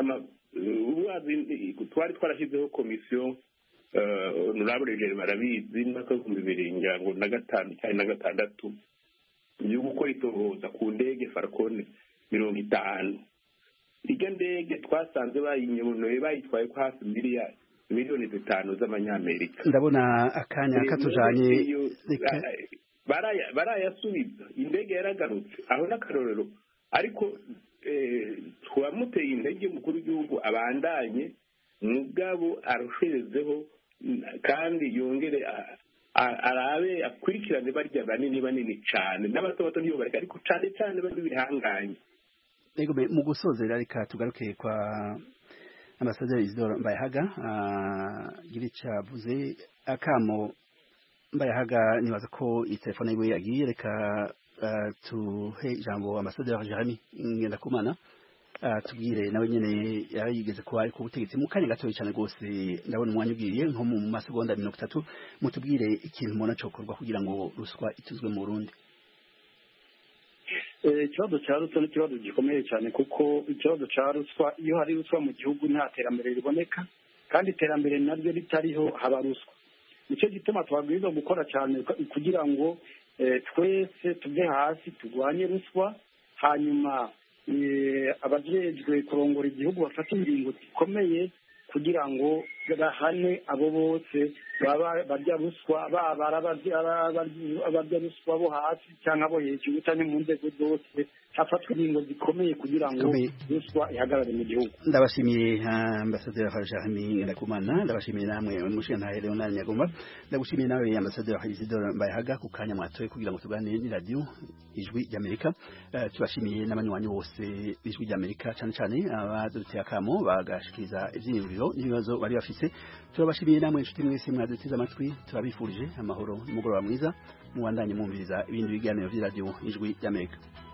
twari twarashyizeho komisiyo honorable barabizi mwaka w'ibihumbi bibiri ngo na gatanu cyane na gatandatu yo gukora itohoza ku ndege Falcon mirongo itanu. Iryo ndege twasanze bayinyonoye bayitwaye ko hafi miliyari miliyoni zitanu z'amanyamerika.
Ndabona akanya katujanye
barayasubiza indege yaragarutse aho n'akarorero. Ariko twamuteye intege umukuru w'igihugu abandanye mugabo arushizeho kandi yongere arabe akurikirane barya banini banini cyane n'abato bato niyo bareka ariko cyane cyane bari bihanganye.
Ego mu gusozera reka tugaruke kwa ambasaderi Isidore Mbayahaga giri cyavuze akamo. Mbayahaga nibaza ko itelefone yiwe yagiye, reka tuhe ijambo ambasaderi Jeremy Ngendakumana tubwire nawe nyene yarayigeze ko ari ku butegetsi mu kanya gatoya cyane gose. Ndabona umwanya ugiye nko mu masegonda mirongo itatu, mutubwire ikintu mubona cokorwa kugira ngo ruswa ituzwe mu Burundi.
Ikibazo cya ruswa ni ikibazo gikomeye cyane kuko ikibazo cya ruswa, iyo hari ruswa mu gihugu nta terambere riboneka, kandi iterambere naryo ritariho haba ruswa. Nicyo gituma twabwirizwa gukora cyane kugira ngo twese tuve hasi turwanye ruswa, hanyuma abajejwe kurongora igihugu bafata ingingo zikomeye kugira ngo bahane abo bose baba barya ruswa, baba abarya ruswa bo hasi cyangwa abo hejuru cyangwa mu nzego zose, hafatwa ingingo zikomeye kugira ngo ruswa ihagarare mu gihugu.
Ndabashimiye ambasaderi Jeremy Ngendakumana, ndabashimiye namwe umushinga Leonard Nyagomba, ndagushimiye nawe ambasaderi Isidore Mbayahaga ku kanya mwatoye kugira ngo tuganire ni radio Ijwi ry'Amerika. Tubashimiye n'abanywanyi bose b'Ijwi ry'Amerika cyane cyane abaduteye akamo bagashikiriza ivyiyumviro n'ibibazo bari bafite. mwese turabashimiye namwe inshuti mwese mwaduteze amatwi turabifurije amahoro n'umugoroba mwiza mubandanye mwumviriza ibindi biganiro vy'iradiyo ijwi ry'Amerika